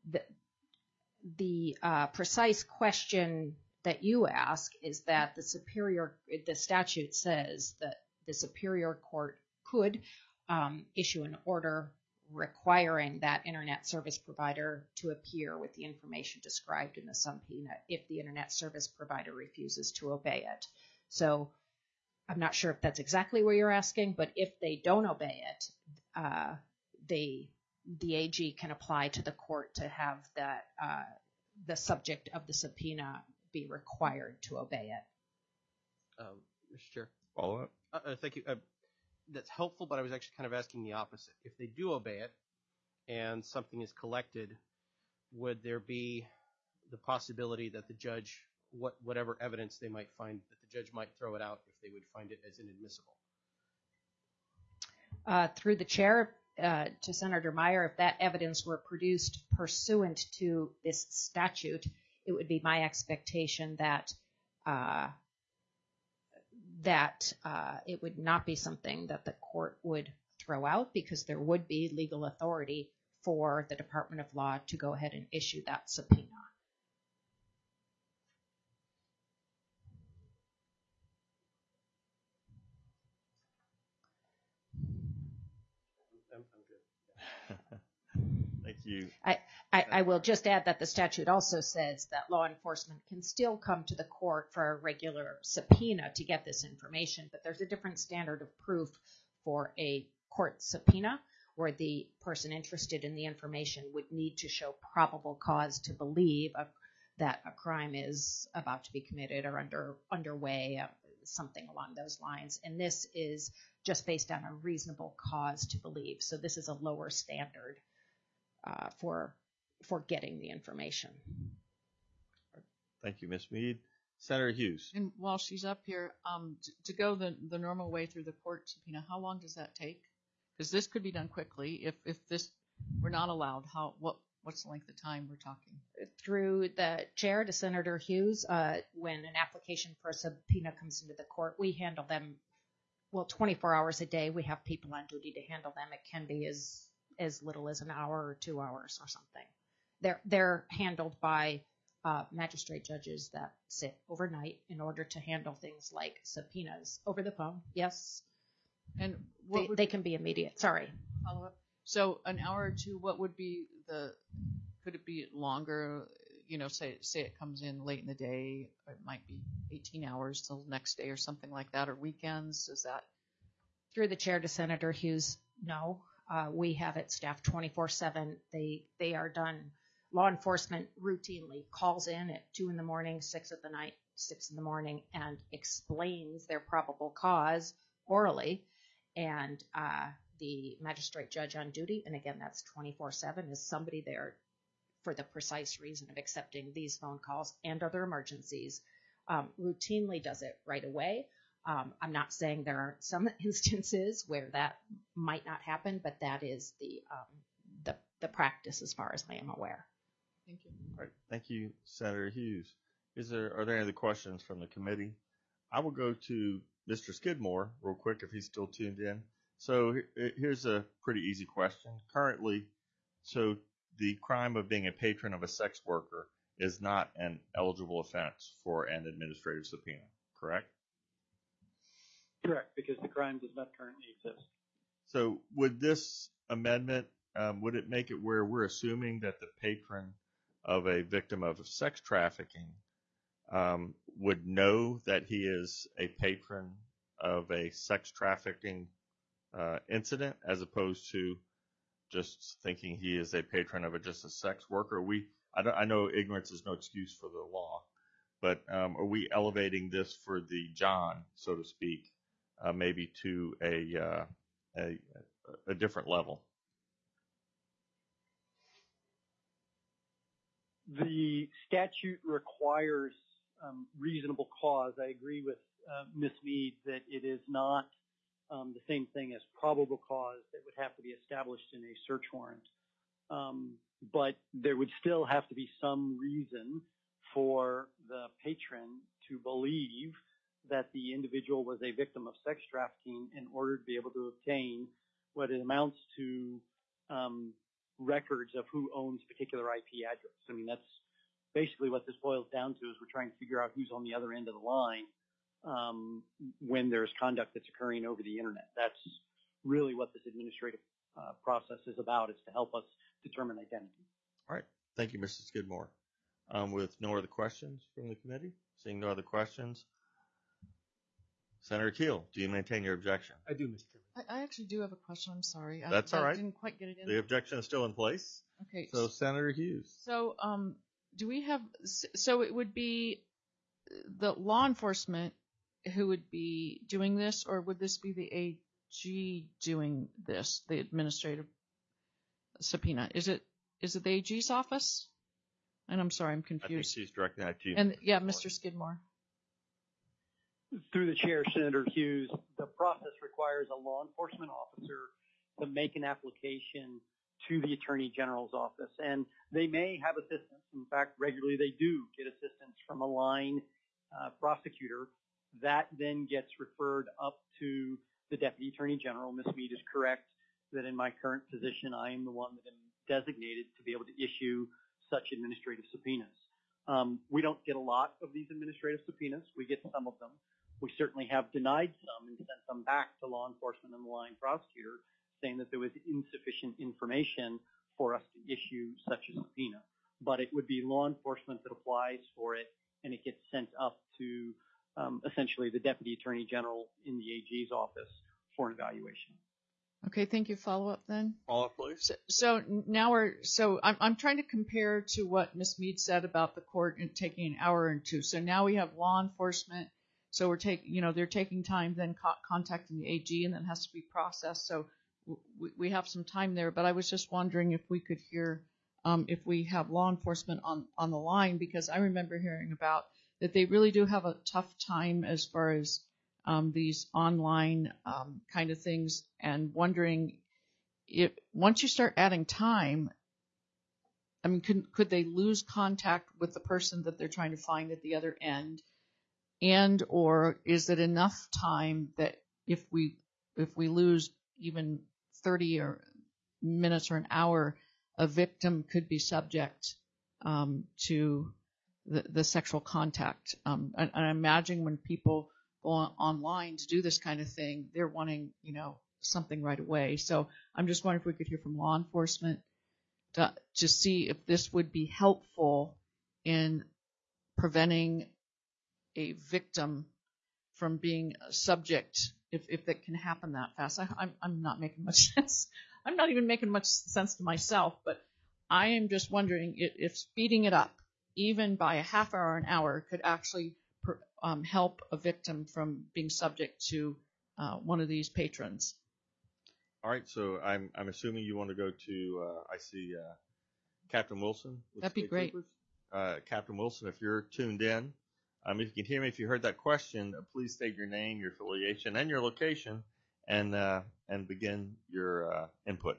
The precise question that you ask is that the statute says that the Superior Court could issue an order requiring that internet service provider to appear with the information described in the subpoena if the internet service provider refuses to obey it. So I'm not sure if that's exactly what you're asking, but if they don't obey it, the AG can apply to the court to have that the subject of the subpoena be required to obey it. Mr. Chair. Follow up? Thank you. That's helpful, but I was actually kind of asking the opposite. If they do obey it and something is collected, would there be the possibility that the judge, whatever evidence they might find, that the judge might throw it out if they would find it as inadmissible? Through the chair, to Senator Meyer, if that evidence were produced pursuant to this statute, it would be my expectation that it would not be something that the court would throw out, because there would be legal authority for the Department of Law to go ahead and issue that subpoena. Thank you. I will just add that the statute also says that law enforcement can still come to the court for a regular subpoena to get this information, but there's a different standard of proof for a court subpoena, where the person interested in the information would need to show probable cause to believe that a crime is about to be committed or underway, something along those lines. And this is just based on a reasonable cause to believe. So this is a lower standard for getting the information. Thank you, Ms. Mead. Senator Hughes. And while she's up here, to go the normal way through the court subpoena, how long does that take? Because this could be done quickly. If this were not allowed, what's the length of time we're talking? Through the chair to Senator Hughes, when an application for a subpoena comes into the court, we handle them, 24 hours a day. We have people on duty to handle them. It can be as little as an hour or 2 hours or something. They're handled by magistrate judges that sit overnight in order to handle things like subpoenas over the phone. Yes. And they can be immediate. Sorry. Follow up. So an hour or two, what would be could it be longer? Say it comes in late in the day, it might be 18 hours till the next day or something like that, or weekends. Is that? Through the chair to Senator Hughes, no. We have it staffed 24/7. They are done. Law enforcement routinely calls in at 2 a.m, 6 p.m, 6 a.m, and explains their probable cause orally. And the magistrate judge on duty, and again, that's 24/7, is somebody there for the precise reason of accepting these phone calls and other emergencies, routinely does it right away. I'm not saying there aren't some instances where that might not happen, but that is the practice as far as I am aware. Thank you. All right. Thank you, Senator Hughes. Are there any other questions from the committee? I will go to Mr. Skidmore real quick if he's still tuned in. So here's a pretty easy question. Currently, so the crime of being a patron of a sex worker is not an eligible offense for an administrative subpoena, correct? Correct, because the crime does not currently exist. So would this amendment, would it make it where we're assuming that the patron of a victim of sex trafficking would know that he is a patron of a sex trafficking incident, as opposed to just thinking he is a patron of just a sex worker? I know ignorance is no excuse for the law, but are we elevating this for the John, so to speak, maybe to a different level? The statute requires reasonable cause. I agree with Ms. Mead that it is not the same thing as probable cause that would have to be established in a search warrant. But there would still have to be some reason for the patron to believe that the individual was a victim of sex trafficking in order to be able to obtain what it amounts to records of who owns a particular IP address. I mean, that's basically what this boils down to, is we're trying to figure out who's on the other end of the line when there's conduct that's occurring over the internet. That's really what this administrative process is about, is to help us determine identity. All right. Thank you, Mr. Skidmore. With no other questions from the committee, seeing no other questions, Senator Keel, do you maintain your objection? I do, Mr. Chairman. I actually do have a question. I'm sorry. That's all right. I didn't quite get it in. The objection is still in place. Okay. So, Senator Hughes. So, do we have? So it would be the law enforcement who would be doing this, or would this be the AG doing this, the administrative subpoena? Is it the AG's office? And I'm sorry, I'm confused. I think she's directing that to you. And yeah, Mr. Skidmore. Through the chair, Senator Hughes, the process requires a law enforcement officer to make an application to the Attorney General's office. And they may have assistance. In fact, regularly they do get assistance from a line prosecutor. That then gets referred up to the Deputy Attorney General. Ms. Mead is correct that in my current position, I am the one that am designated to be able to issue such administrative subpoenas. We don't get a lot of these administrative subpoenas. We get some of them. We certainly have denied some and sent them back to law enforcement and the line prosecutor, saying that there was insufficient information for us to issue such a subpoena. But it would be law enforcement that applies for it, and it gets sent up to essentially the Deputy Attorney General in the AG's office for an evaluation. Okay, thank you. Follow up then. Follow up, please. So now I'm trying to compare to what Ms. Mead said about the court and taking an hour or two. So now we have law enforcement. So they're taking time, then contacting the AG, and then has to be processed. So we have some time there. But I was just wondering if we could hear if we have law enforcement on the line, because I remember hearing about that they really do have a tough time as far as these online kind of things, and wondering if once you start adding time, I mean, could they lose contact with the person that they're trying to find at the other end, and or is it enough time that if we lose even 30 or minutes or an hour, a victim could be subject to the sexual contact? And I imagine when people go online to do this kind of thing, they're wanting, something right away. So I'm just wondering if we could hear from law enforcement to see if this would be helpful in preventing a victim from being subject, if that can happen that fast. I'm not making much sense. I'm not even making much sense to myself, but I am just wondering if speeding it up, even by a half hour, an hour, could actually help a victim from being subject to one of these patrons. All right, so I'm assuming you want to go to I see Captain Wilson. That'd be great. Captain Wilson, if you're tuned in, if you can hear me, if you heard that question, please state your name, your affiliation, and your location, and begin your input.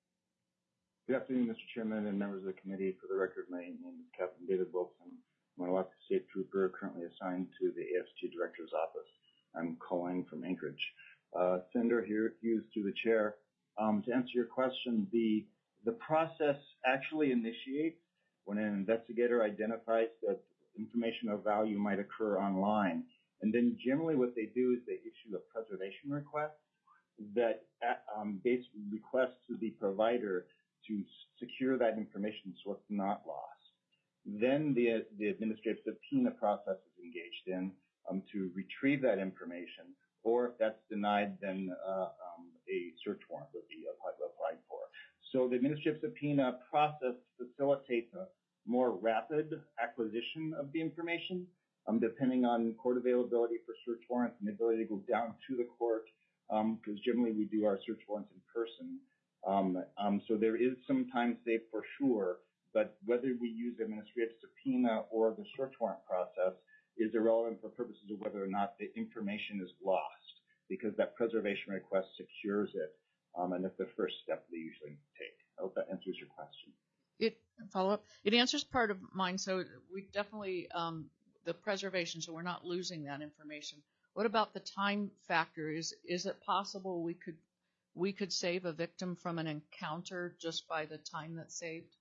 Good afternoon, Mr. Chairman and members of the committee. For the record, my name is Captain David Wilson. I'm an Alaska State Trooper currently assigned to the AFST Director's Office. I'm calling from Anchorage. Senator Hughes, through the chair, to answer your question, the process actually initiates when an investigator identifies that information of value might occur online. And then generally what they do is they issue a preservation request that basically requests to the provider to secure that information so it's not lost. Then the administrative subpoena process is engaged in to retrieve that information, or if that's denied, then a search warrant would be applied for. So the administrative subpoena process facilitates a more rapid acquisition of the information, depending on court availability for search warrants and the ability to go down to the court, because generally we do our search warrants in person. So there is some time saved for sure, but whether we use administrative subpoena or the search warrant process is irrelevant for purposes of whether or not the information is lost, because that preservation request secures it, and it's the first step they usually take. I hope that answers your question. It answers part of mine, so we definitely, the preservation, so we're not losing that information. What about the time factor? Is it possible we could save a victim from an encounter just by the time that's saved?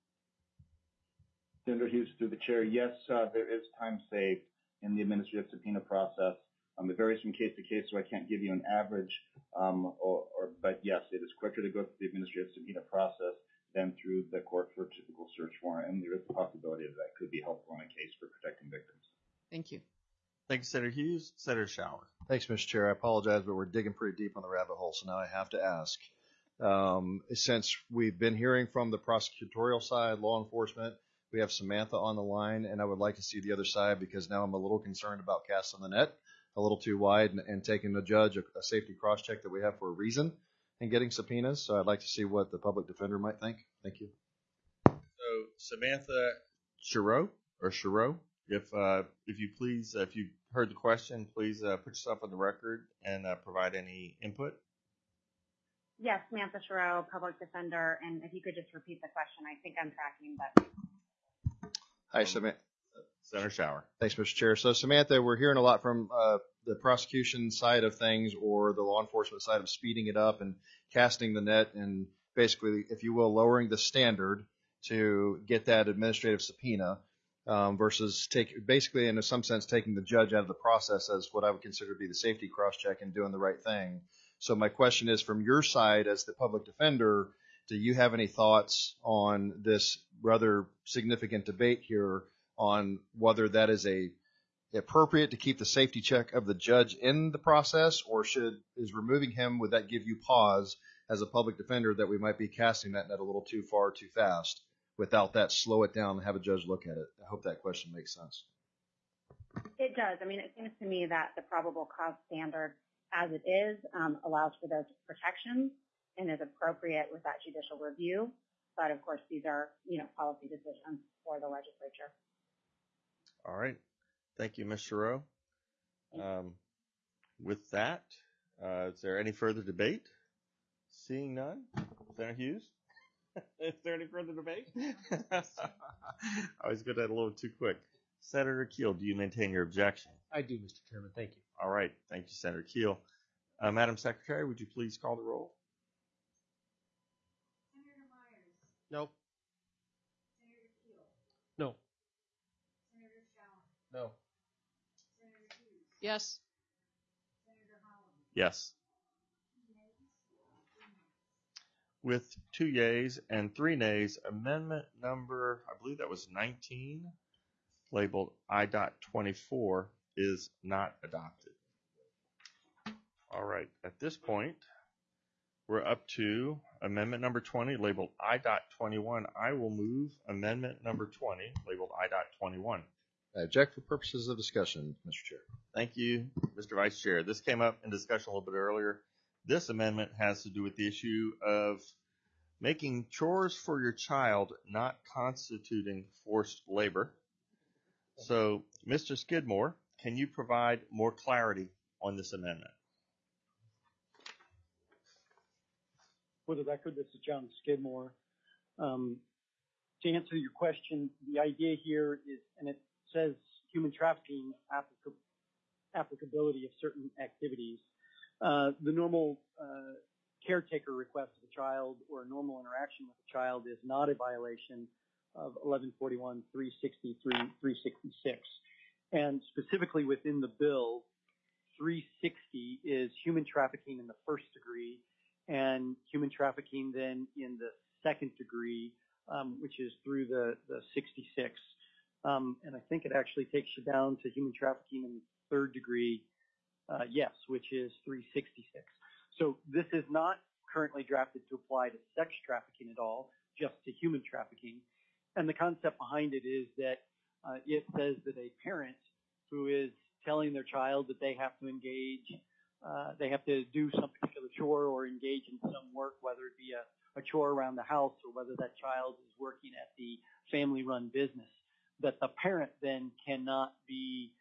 Senator Hughes, through the chair, yes, there is time saved in the administrative subpoena process. It varies from case to case, so I can't give you an average, but yes, it is quicker to go through the administrative subpoena process than through the court for a typical search warrant, and there is a possibility that could be helpful in a case for protecting victims. Thank you. Thank you, Senator Hughes. Senator Shower. Thanks, Mr. Chair. I apologize, but we're digging pretty deep on the rabbit hole, so now I have to ask. Since we've been hearing from the prosecutorial side, law enforcement, we have Samantha on the line, and I would like to see the other side because now I'm a little concerned about casting the net a little too wide and taking the judge a safety cross-check that we have for a reason and getting subpoenas. So I'd like to see what the public defender might think. Thank you. So Samantha Chiro, if you please, if you heard the question, please put yourself on the record and provide any input. Yes, Samantha Shiro, public defender, and if you could just repeat the question, I think I'm tracking, but. Hi, Samantha. Senator Shower. Thanks, Mr. Chair. So, Samantha, we're hearing a lot from the prosecution side of things or the law enforcement side of speeding it up and casting the net and basically, if you will, lowering the standard to get that administrative subpoena versus basically, in some sense, taking the judge out of the process as what I would consider to be the safety cross-check and doing the right thing. So my question is, from your side as the public defender, do you have any thoughts on this rather significant debate here on whether that is appropriate to keep the safety check of the judge in the process, or is removing him, would that give you pause as a public defender that we might be casting that net a little too far too fast? Without that, slow it down and have a judge look at it. I hope that question makes sense. It does. I mean, it seems to me that the probable cause standard, as it is, allows for those protections and is appropriate with that judicial review. But of course, these are, policy decisions for the legislature. All right. Thank you, Ms. Shiro. With that, is there any further debate? Seeing none. Senator Hughes? Is there any further debate? I was good at a little too quick. Senator Keel, do you maintain your objection? I do, Mr. Chairman. Thank you. All right. Thank you, Senator Keel. Madam Secretary, would you please call the roll? Senator Myers. No. Senator Keel. No. Senator Shower. No. Senator Hughes. Yes. Senator Holland. Yes. With 2 yeas and 3 nays, amendment number, I believe that was 19, labeled I.24, is not adopted. All right, at this point, we're up to amendment number 20, labeled I.21. I will move amendment number 20, labeled I.21. I object for purposes of discussion, Mr. Chair. Thank you, Mr. Vice Chair. This came up in discussion a little bit earlier. This amendment has to do with the issue of making chores for your child not constituting forced labor. So, Mr. Skidmore, can you provide more clarity on this amendment? For the record, this is John Skidmore. To answer your question, the idea here is, and it says human trafficking applicability of certain activities. The normal caretaker request of a child or a normal interaction with a child is not a violation of 1141, 363, 366. And specifically within the bill, 360 is human trafficking in the first degree and human trafficking then in the second degree, which is through the 66. And I think it actually takes you down to human trafficking in the third degree, yes, which is 366. So this is not currently drafted to apply to sex trafficking at all, just to human trafficking. And the concept behind it is that it says that a parent who is telling their child that they have to engage, they have to do some particular chore or engage in some work, whether it be a chore around the house or whether that child is working at the family-run business, that the parent then cannot be,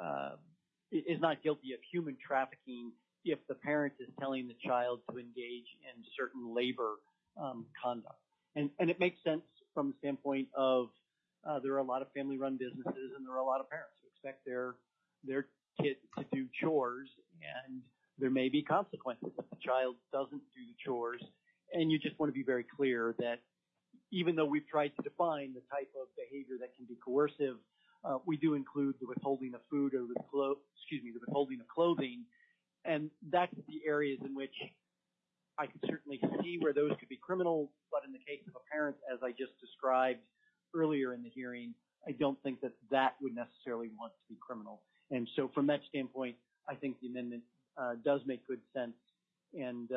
is not guilty of human trafficking if the parent is telling the child to engage in certain labor conduct. And it makes sense from the standpoint of there are a lot of family-run businesses and there are a lot of parents who expect their kid to do chores, and there may be consequences if the child doesn't do the chores. And you just want to be very clear that even though we've tried to define the type of behavior that can be coercive, we do include the withholding of food or the withholding of clothing. And that's the areas in which I could certainly see where those could be criminal. But in the case of a parent, as I just described earlier in the hearing, I don't think that would necessarily want to be criminal. And so from that standpoint, I think the amendment does make good sense. And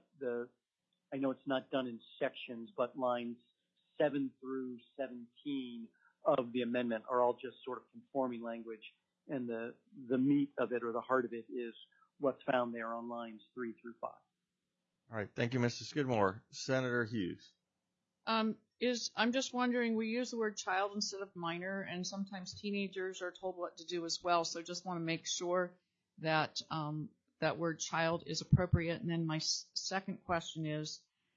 I know it's not done in sections, but lines 7 through 17 of the amendment are all just sort of conforming language. And the meat of it or the heart of it is what's found there on lines 3 through 5. All right. Thank you, Mr. Skidmore. Senator Hughes. I'm just wondering, we use the word child instead of minor, and sometimes teenagers are told what to do as well. So just want to make sure that that word child is appropriate. And then my second question is,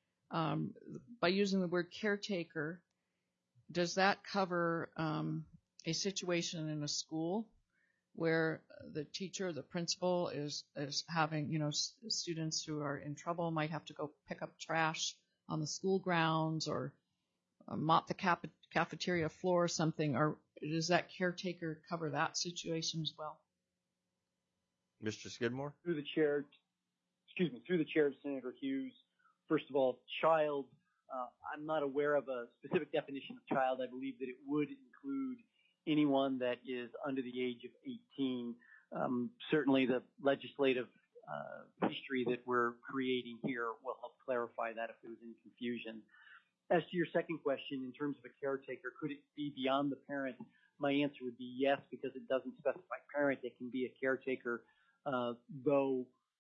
by using the word caretaker, does that cover a situation in a school where the teacher, the principal is having, students who are in trouble, might have to go pick up trash on the school grounds or mop the cafeteria floor or something, or does that caretaker cover that situation as well? Mr. Skidmore? Through the chair, Senator Hughes. First of all, child, I'm not aware of a specific definition of child. I believe that it would include anyone that is under the age of 18. Certainly the legislative history that we're creating here will help clarify that if there was any confusion. As to your second question, in terms of a caretaker, could it be beyond the parent? My answer would be yes, because it doesn't specify parent. It can be a caretaker, though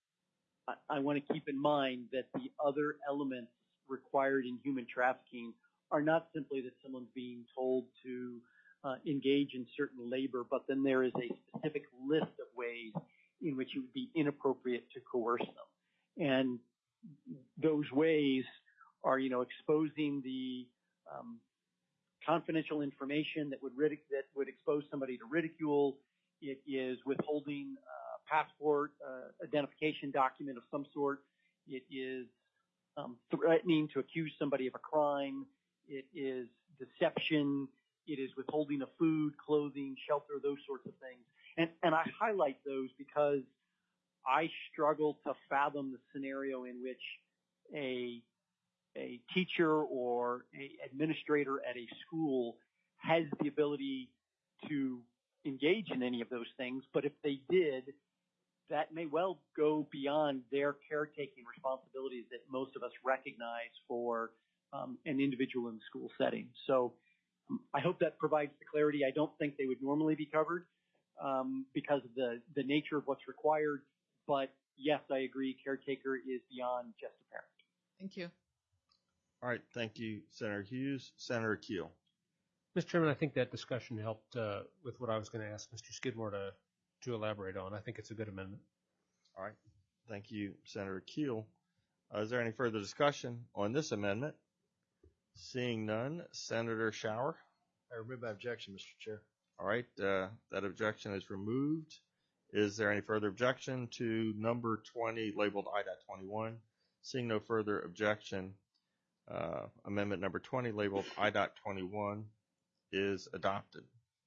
I want to keep in mind that the other elements required in human trafficking are not simply that someone's being told to engage in certain labor, but then there is a specific list of ways in which it would be inappropriate to coerce them. And those ways are, exposing the confidential information that would expose somebody to ridicule. It is withholding passport, identification document of some sort. It is threatening to accuse somebody of a crime. It is deception. It is withholding of food, clothing, shelter, those sorts of things. And I highlight those because I struggle to fathom the scenario in which a teacher or an administrator at a school has the ability to engage in any of those things. But if they did, that may well go beyond their caretaking responsibilities that most of us recognize for an individual in the school setting. So I hope that provides the clarity. I don't think they would normally be covered because of the nature of what's required. But yes, I agree, caretaker is beyond just a parent. Thank you. All right. Thank you, Senator Hughes. Senator Keel. Mr. Chairman, I think that discussion helped with what I was going to ask Mr. Skidmore to elaborate on. I think it's a good amendment. All right. Thank you, Senator Keel. Is there any further discussion on this amendment? Seeing none, Senator Shower. I remove my objection, Mr. Chair. All right. That objection is removed. Is there any further objection to number 20 labeled I.21? Seeing no further objection, amendment number 20 labeled I.21 is adopted.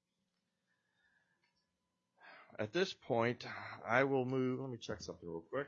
At this point, I will move, let me check something real quick.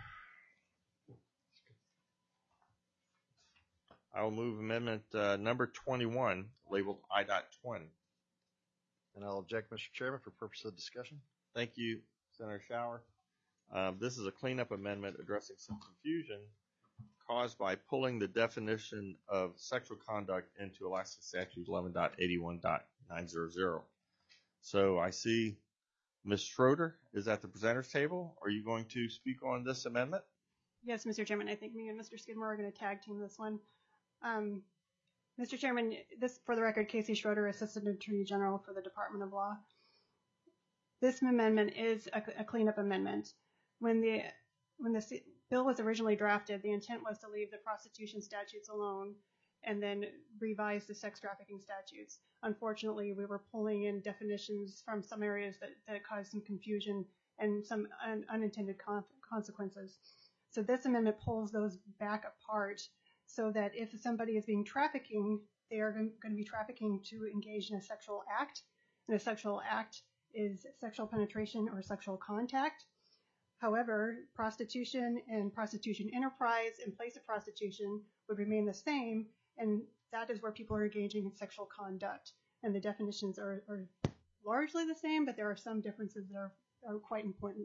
I will move amendment number 21 labeled I.20. And I'll object, Mr. Chairman, for purpose of discussion. Thank you, Senator Shower. This is a cleanup amendment addressing some confusion caused by pulling the definition of sexual conduct into Alaska Statute 11.81.900. So I see Ms. Schroeder is at the presenter's table. Are you going to speak on this amendment? Yes, Mr. Chairman. I think me and Mr. Skidmore are going to tag team this one. Mr. Chairman, this, for the record, Casey Schroeder, Assistant Attorney General for the Department of Law. This amendment is a cleanup amendment. When the bill was originally drafted, the intent was to leave the prostitution statutes alone and then revise the sex trafficking statutes. Unfortunately, we were pulling in definitions from some areas that caused some confusion and some unintended consequences. So this amendment pulls those back apart so that if somebody is being trafficking, they are going to be trafficking to engage in a sexual act. And a sexual act is sexual penetration or sexual contact. However, prostitution and prostitution enterprise in place of prostitution would remain the same, and that is where people are engaging in sexual conduct. And the definitions are largely the same, but there are some differences that are quite important.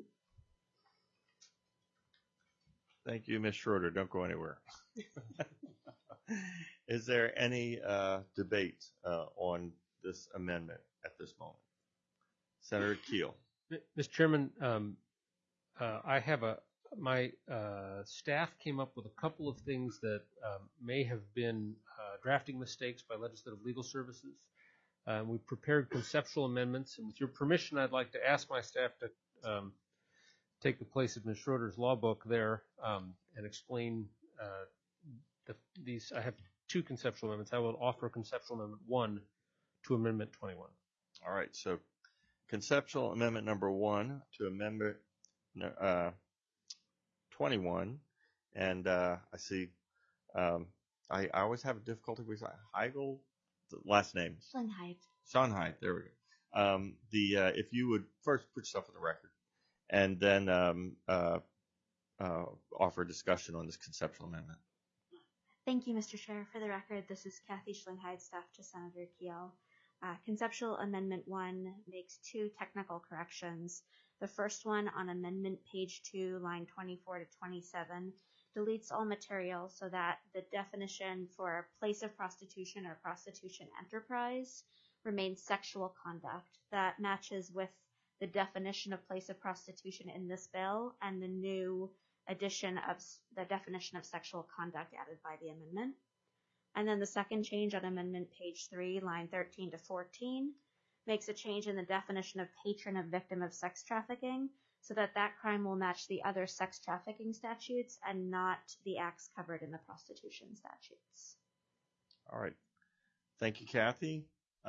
Thank you, Ms. Schroeder. Don't go anywhere. Is there any debate on this amendment at this moment? Senator Keel. Mr. Chairman, I have my staff came up with a couple of things that may have been drafting mistakes by Legislative Legal Services. We prepared conceptual amendments, and with your permission, I'd like to ask my staff to take the place of Ms. Schroeder's law book there and explain these. I have two conceptual amendments. I will offer conceptual amendment 1 to amendment 21. All right, so conceptual amendment number 1 to amendment 21, and I see I always have a difficulty with Heigl, the last name. Schonheit, there we go. If you would first put yourself on the record, and then offer a discussion on this conceptual amendment. Thank you, Mr. Chair. For the record, this is Kathy Schlingheid, staff to Senator Keel. Conceptual Amendment 1 makes 2 technical corrections. The first one on amendment page 2, line 24 to 27, deletes all material so that the definition for place of prostitution or prostitution enterprise remains sexual conduct. That matches with the definition of place of prostitution in this bill and the new addition of the definition of sexual conduct added by the amendment. And then the second change on amendment page 3, line 13 to 14, makes a change in the definition of patron of victim of sex trafficking so that that crime will match the other sex trafficking statutes and not the acts covered in the prostitution statutes. All right. Thank you, Kathy.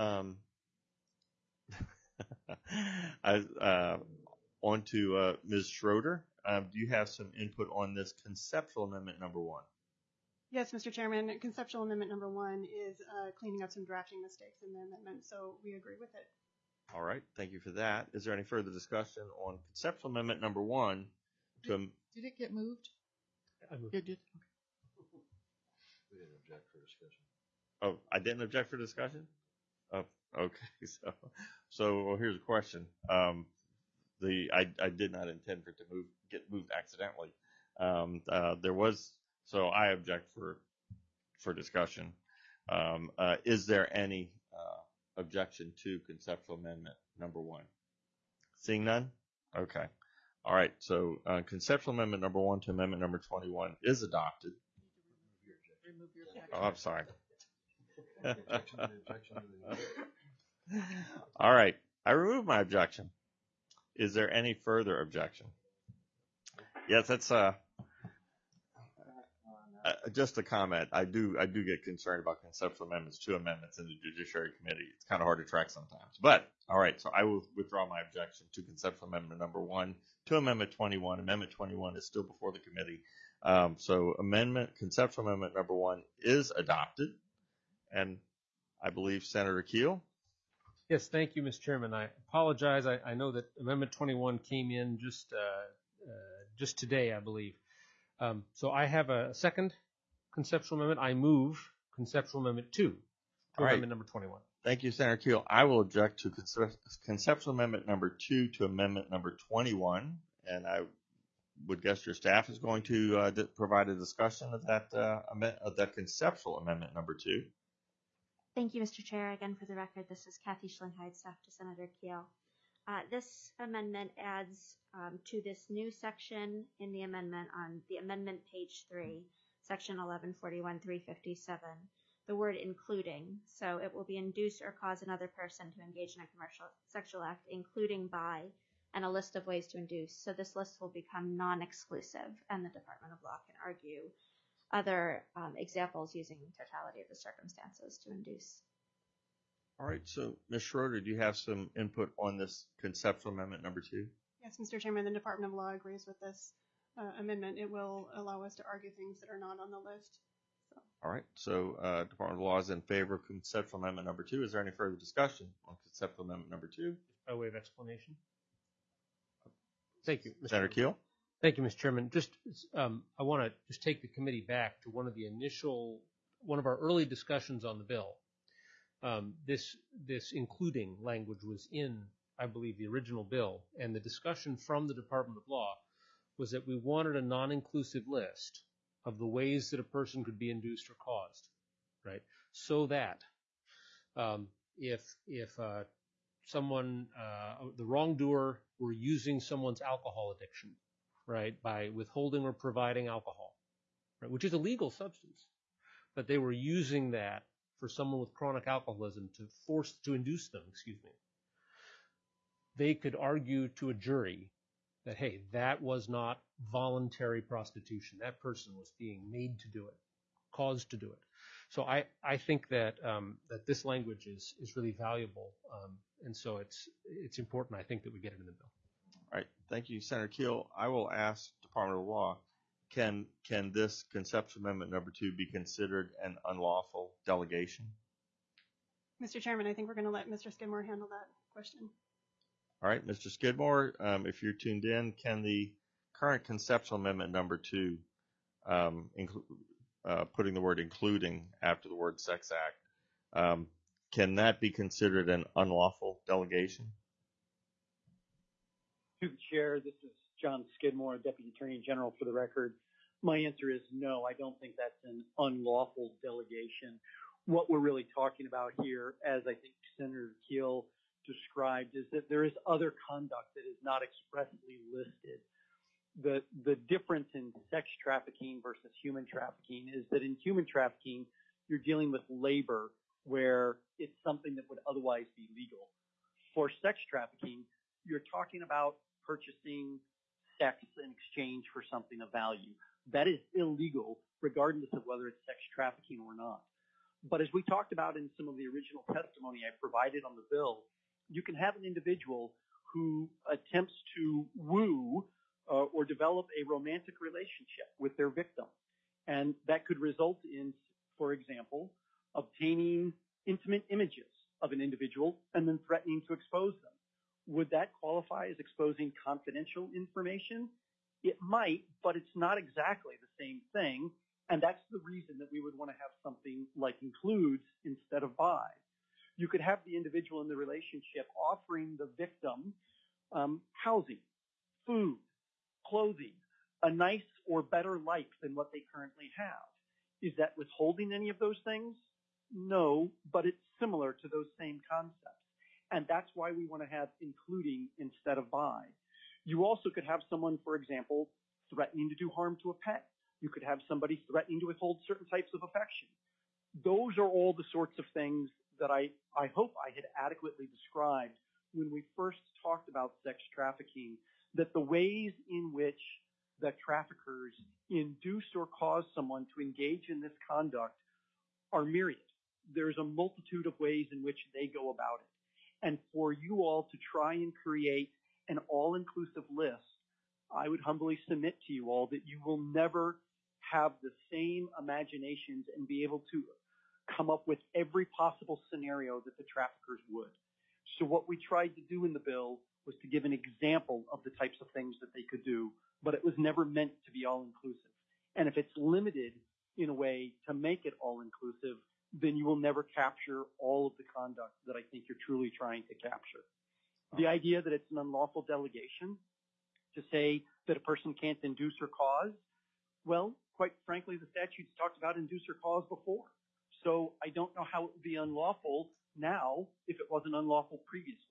On to Ms. Schroeder. Do you have some input on this conceptual amendment number 1? Yes, Mr. Chairman. Conceptual amendment number 1 is cleaning up some drafting mistakes in the amendment, so we agree with it. All right. Thank you for that. Is there any further discussion on conceptual amendment number 1? Did it get moved? I moved. It did. We didn't object for discussion. Oh, I didn't object for discussion? Oh, okay. So here's a question. I did not intend for it to get moved accidentally. So I object for discussion. Is there any objection to conceptual amendment number 1? Seeing none? Okay. All right. So conceptual amendment number 1 to amendment number 21 is adopted. Remove your objection. Oh, I'm sorry. All right. I remove my objection. Is there any further objection? Yes, that's just a comment. I do get concerned about conceptual amendments, 2 amendments in the Judiciary Committee. It's kind of hard to track sometimes. But all right, so I will withdraw my objection to conceptual amendment number 1 to amendment 21. Amendment 21 is still before the committee. So conceptual amendment number 1 is adopted, and I believe Senator Keel. Yes, thank you, Mr. Chairman. I apologize. I know that Amendment 21 came in just today, I believe. So I have a second conceptual amendment. I move conceptual amendment 2 to amendment number 21. Thank you, Senator Keel. I will object to conceptual amendment number 2 to amendment number 21, and I would guess your staff is going to provide a discussion of that conceptual amendment number 2. Thank you, Mr. Chair. Again, for the record, this is Kathy Schlingheid, staff to Senator Keel. This amendment adds to this new section in the amendment on the amendment page 3, section 1141-357, the word including. So it will be induce or cause another person to engage in a commercial sexual act, including by, and a list of ways to induce. So this list will become non-exclusive, and the Department of Law can argue other examples using totality of the circumstances to induce. All right, so Ms. Schroeder, do you have some input on this conceptual amendment number 2? Yes, Mr. Chairman, the Department of Law agrees with this amendment. It will allow us to argue things that are not on the list. So. All right, so Department of Law is in favor of conceptual amendment number 2. Is there any further discussion on conceptual amendment number 2? By way of explanation. Thank you, Mr. Senator Keel. Thank you, Mr. Chairman. I want to just take the committee back to one of our early discussions on the bill. This including language was in, I believe, the original bill, and the discussion from the Department of Law was that we wanted a non-inclusive list of the ways that a person could be induced or caused, right? So that if someone, the wrongdoer, were using someone's alcohol addiction, right, by withholding or providing alcohol, right, which is a legal substance, but they were using that for someone with chronic alcoholism to induce them, they could argue to a jury that, hey, that was not voluntary prostitution. That person was being made to do it, caused to do it. So I think that that this language is really valuable, and so it's important, I think, that we get it in the bill. All right, thank you, Senator Keel. I will ask Department of Law, can this conceptual amendment number 2 be considered an unlawful delegation? Mr. Chairman, I think we're going to let Mr. Skidmore handle that question. All right, Mr. Skidmore, if you're tuned in, can the current conceptual amendment number 2, putting the word including after the word sex act, can that be considered an unlawful delegation? To the chair, this is John Skidmore, Deputy Attorney General, for the record. My answer is no, I don't think that's an unlawful delegation. What we're really talking about here, as I think Senator Keel described, is that there is other conduct that is not expressly listed. The difference in sex trafficking versus human trafficking is that in human trafficking, you're dealing with labor where it's something that would otherwise be legal. For sex trafficking, you're talking about purchasing sex in exchange for something of value. That is illegal, regardless of whether it's sex trafficking or not. But as we talked about in some of the original testimony I provided on the bill, you can have an individual who attempts to woo or develop a romantic relationship with their victim. And that could result in, for example, obtaining intimate images of an individual and then threatening to expose them. Would that qualify as exposing confidential information? It might, but it's not exactly the same thing. And that's the reason that we would want to have something like includes instead of by. You could have the individual in the relationship offering the victim housing, food, clothing, a nice or better life than what they currently have. Is that withholding any of those things? No, but it's similar to those same concepts. And that's why we want to have including instead of by. You also could have someone, for example, threatening to do harm to a pet. You could have somebody threatening to withhold certain types of affection. Those are all the sorts of things that I hope I had adequately described when we first talked about sex trafficking, that the ways in which the traffickers induce or cause someone to engage in this conduct are myriad. There's a multitude of ways in which they go about it. And for you all to try and create an all-inclusive list, I would humbly submit to you all that you will never have the same imaginations and be able to come up with every possible scenario that the traffickers would. So what we tried to do in the bill was to give an example of the types of things that they could do, but it was never meant to be all-inclusive. And if it's limited in a way to make it all-inclusive, then you will never capture all of the conduct that I think you're truly trying to capture. The idea that it's an unlawful delegation to say that a person can't induce or cause, well, quite frankly, the statute's talked about induce or cause before. So I don't know how it would be unlawful now if it wasn't unlawful previously.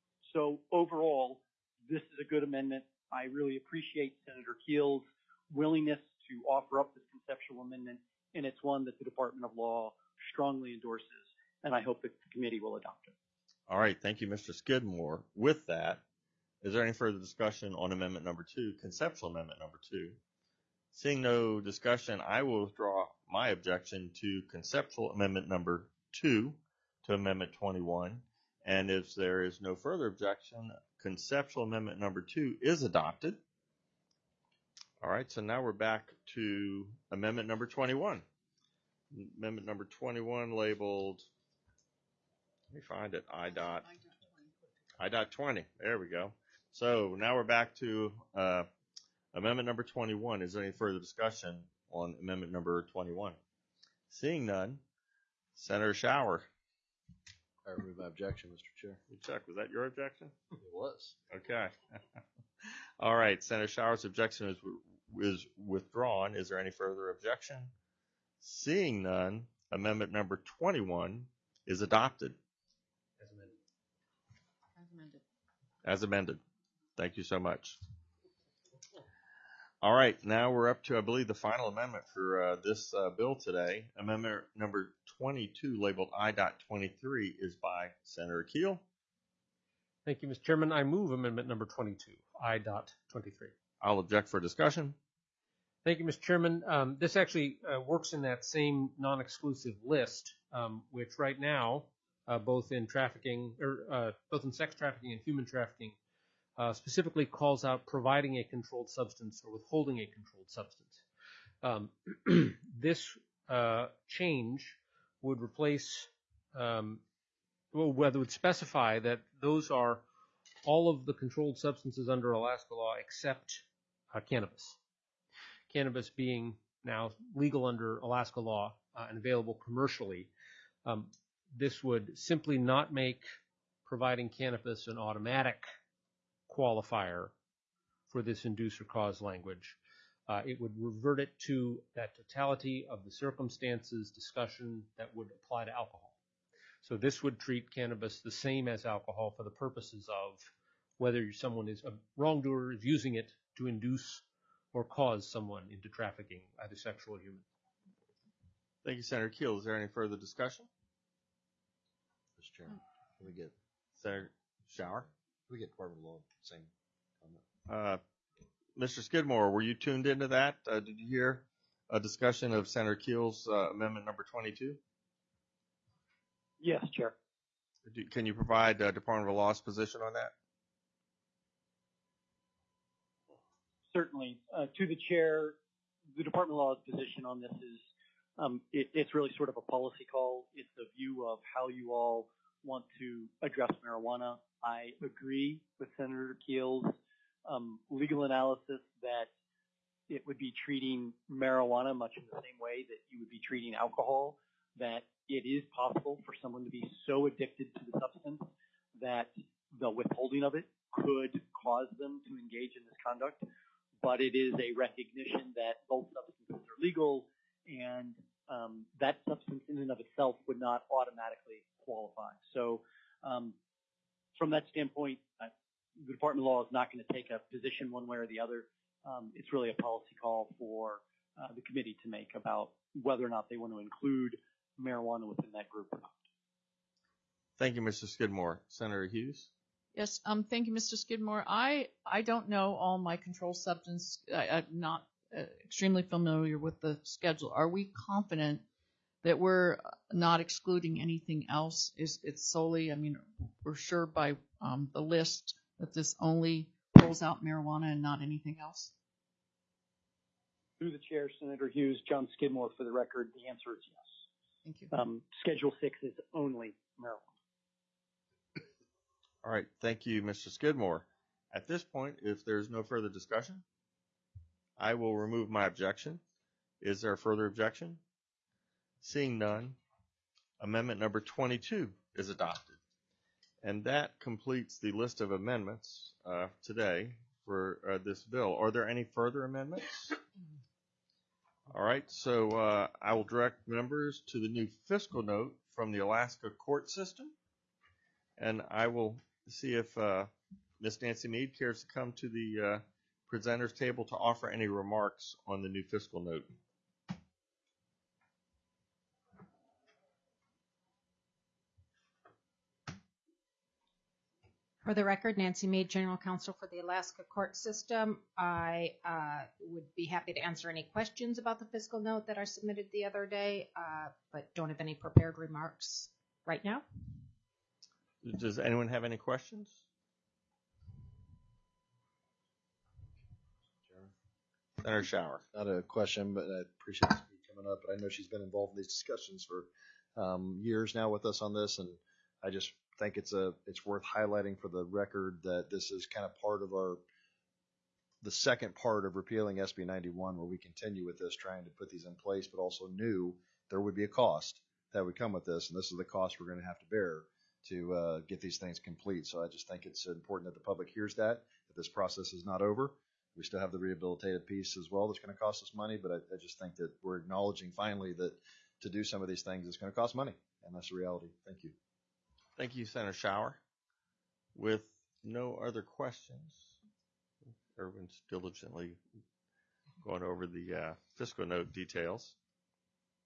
So overall, this is a good amendment. I really appreciate Senator Keel's willingness to offer up this conceptual amendment, and it's one that the Department of Law strongly endorses, and I hope that the committee will adopt it. All right, thank you, Mr. Skidmore. With that, is there any further discussion on amendment number 2, conceptual amendment number 2? Seeing no discussion, I will withdraw my objection to conceptual amendment number 2 to amendment 21. And if there is no further objection, conceptual amendment number 2 is adopted. All right, so now we're back to amendment number 21. Amendment number 21 labeled, let me find it, I.20. There we go. So now we're back to amendment number 21. Is there any further discussion on amendment number 21? Seeing none, Senator Shower. I remove my objection, Mr. Chair. You check. Was that your objection? It was. Okay. All right. Senator Shower's objection is withdrawn. Is there any further objection? Seeing none, amendment number 21 is adopted. As amended. As amended. As amended. Thank you so much. All right, now we're up to, I believe, the final amendment for this bill today. Amendment number 22, labeled I.23, is by Senator Keel. Thank you, Mr. Chairman. I move amendment number 22, I.23. I'll object for discussion. Thank you, Mr. Chairman. This actually works in that same non-exclusive list, which right now, both in trafficking, or both in sex trafficking and human trafficking, specifically calls out providing a controlled substance or withholding a controlled substance. This change would replace, whether it would specify that those are all of the controlled substances under Alaska law except cannabis. Cannabis being now legal under Alaska law and available commercially. This would simply not make providing cannabis an automatic qualifier for this induce or cause language. It would revert it to that totality of the circumstances discussion that would apply to alcohol. So this would treat cannabis the same as alcohol for the purposes of whether someone is a wrongdoer is using it to induce or cause someone into trafficking, either sexual or human. Thank you, Senator Keel. Is there any further discussion? Mr. Chairman, can we get Senator Shower? Can we get Department of Law same comment? Mr. Skidmore, were you tuned into that? Did you hear a discussion of Senator Keel's amendment number 22? Yes, Chair. Can you provide Department of Law's position on that? Certainly. To the chair, the Department of Law's position on this is it's really sort of a policy call. It's the view of how you all want to address marijuana. I agree with Senator Keel's legal analysis that it would be treating marijuana much in the same way that you would be treating alcohol, that it is possible for someone to be so addicted to the substance that the withholding of it could cause them to engage in this conduct. But it is a recognition that both substances are legal, and that substance in and of itself would not automatically qualify. So from that standpoint, the Department of Law is not going to take a position one way or the other. It's really a policy call for the committee to make about whether or not they want to include marijuana within that group or not. Thank you, Mr. Skidmore. Senator Hughes? Yes, thank you, Mr. Skidmore. I don't know all my controlled substance. I'm not extremely familiar with the schedule. Are we confident that we're not excluding anything else? It's solely, I mean, we're sure by the list that this only pulls out marijuana and not anything else? Through the chair, Senator Hughes, John Skidmore, for the record, the answer is yes. Thank you. Schedule 6 is only marijuana. All right. Thank you, Mr. Skidmore. At this point, if there's no further discussion, I will remove my objection. Is there a further objection? Seeing none, amendment number 22 is adopted. And that completes the list of amendments today for this bill. Are there any further amendments? All right. So I will direct members to the new fiscal note from the Alaska court system. And I will see if Ms. Nancy Mead cares to come to the presenters table to offer any remarks on the new fiscal note. For the record, Nancy Mead, General Counsel for the Alaska Court System. I would be happy to answer any questions about the fiscal note that I submitted the other day, but don't have any prepared remarks right now. Does anyone have any questions? Senator Shower. Not a question, but I appreciate this coming up. But I know she's been involved in these discussions for years now with us on this, and I just think it's worth highlighting for the record that this is kind of part of the second part of repealing SB 91, where we continue with this, trying to put these in place, but also knew there would be a cost that would come with this, and this is the cost we're going to have to bear to get these things complete. So I just think it's important that the public hears that this process is not over. We still have the rehabilitative piece as well that's going to cost us money, but I just think that we're acknowledging finally that to do some of these things is going to cost money, and that's the reality. Thank you. Thank you, Senator Shower. With no other questions, everyone's diligently going over the fiscal note details.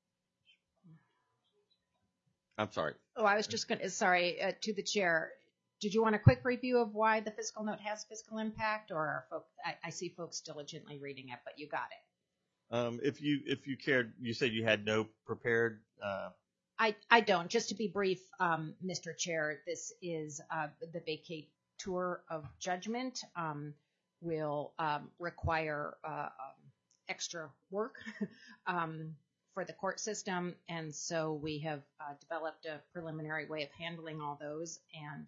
I'm sorry. Oh, I was just going to, sorry, to the chair. did you want a quick review of why the fiscal note has fiscal impact, or are I see folks diligently reading it, but you got it. If you cared, you said you had no prepared. I don't. Just to be brief, Mr. Chair, this is the vacate tour of judgment will require extra work for the court system, and so we have developed a preliminary way of handling all those,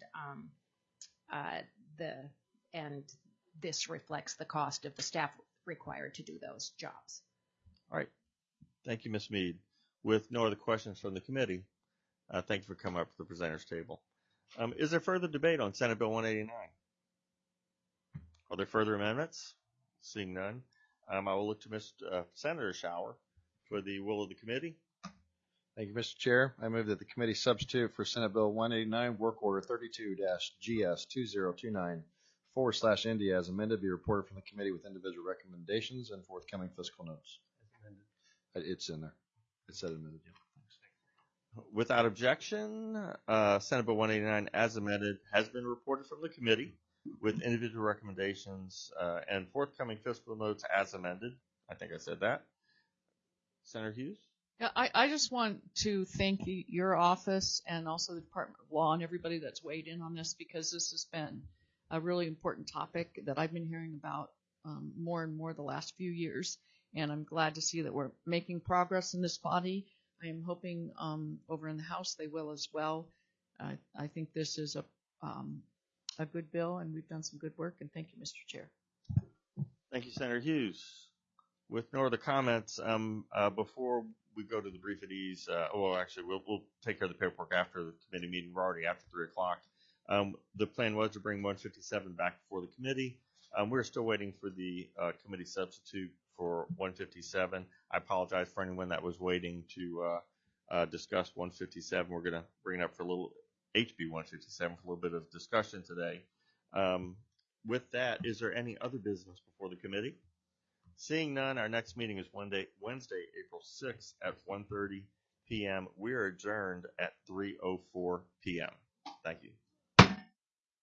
and this reflects the cost of the staff required to do those jobs. All right. Thank you, Ms. Mead. With no other questions from the committee, thank you for coming up to the presenter's table. Is there further debate on Senate Bill 189? Are there further amendments? Seeing none, I will look to Senator Shower for the will of the committee. Thank you, Mr. Chair. I move that the committee substitute for Senate Bill 189, Work Order 32-GS2029/ND as amended be reported from the committee with individual recommendations and forthcoming fiscal notes. It's in there. It said amended. Yeah. Without objection, Senate Bill 189 as amended has been reported from the committee with individual recommendations and forthcoming fiscal notes as amended. I think I said that. Senator Hughes? Yeah, I just want to thank your office and also the Department of Law and everybody that's weighed in on this, because this has been a really important topic that I've been hearing about more and more the last few years. And I'm glad to see that we're making progress in this body. I am hoping over in the House they will as well. I think this is a good bill, and we've done some good work. And thank you, Mr. Chair. Thank you, Senator Hughes. With no other comments, before we go to the brief at ease, we'll take care of the paperwork after the committee meeting. We're already after 3 o'clock. The plan was to bring 157 back before the committee. We're still waiting for the committee substitute for 157. I apologize for anyone that was waiting to discuss 157. We're going to bring it up for a little HB 157 for a little bit of discussion today. With that, is there any other business before the committee? Seeing none, our next meeting is Wednesday, April 6th at 1:30 p.m. We are adjourned at 3:04 p.m. Thank you.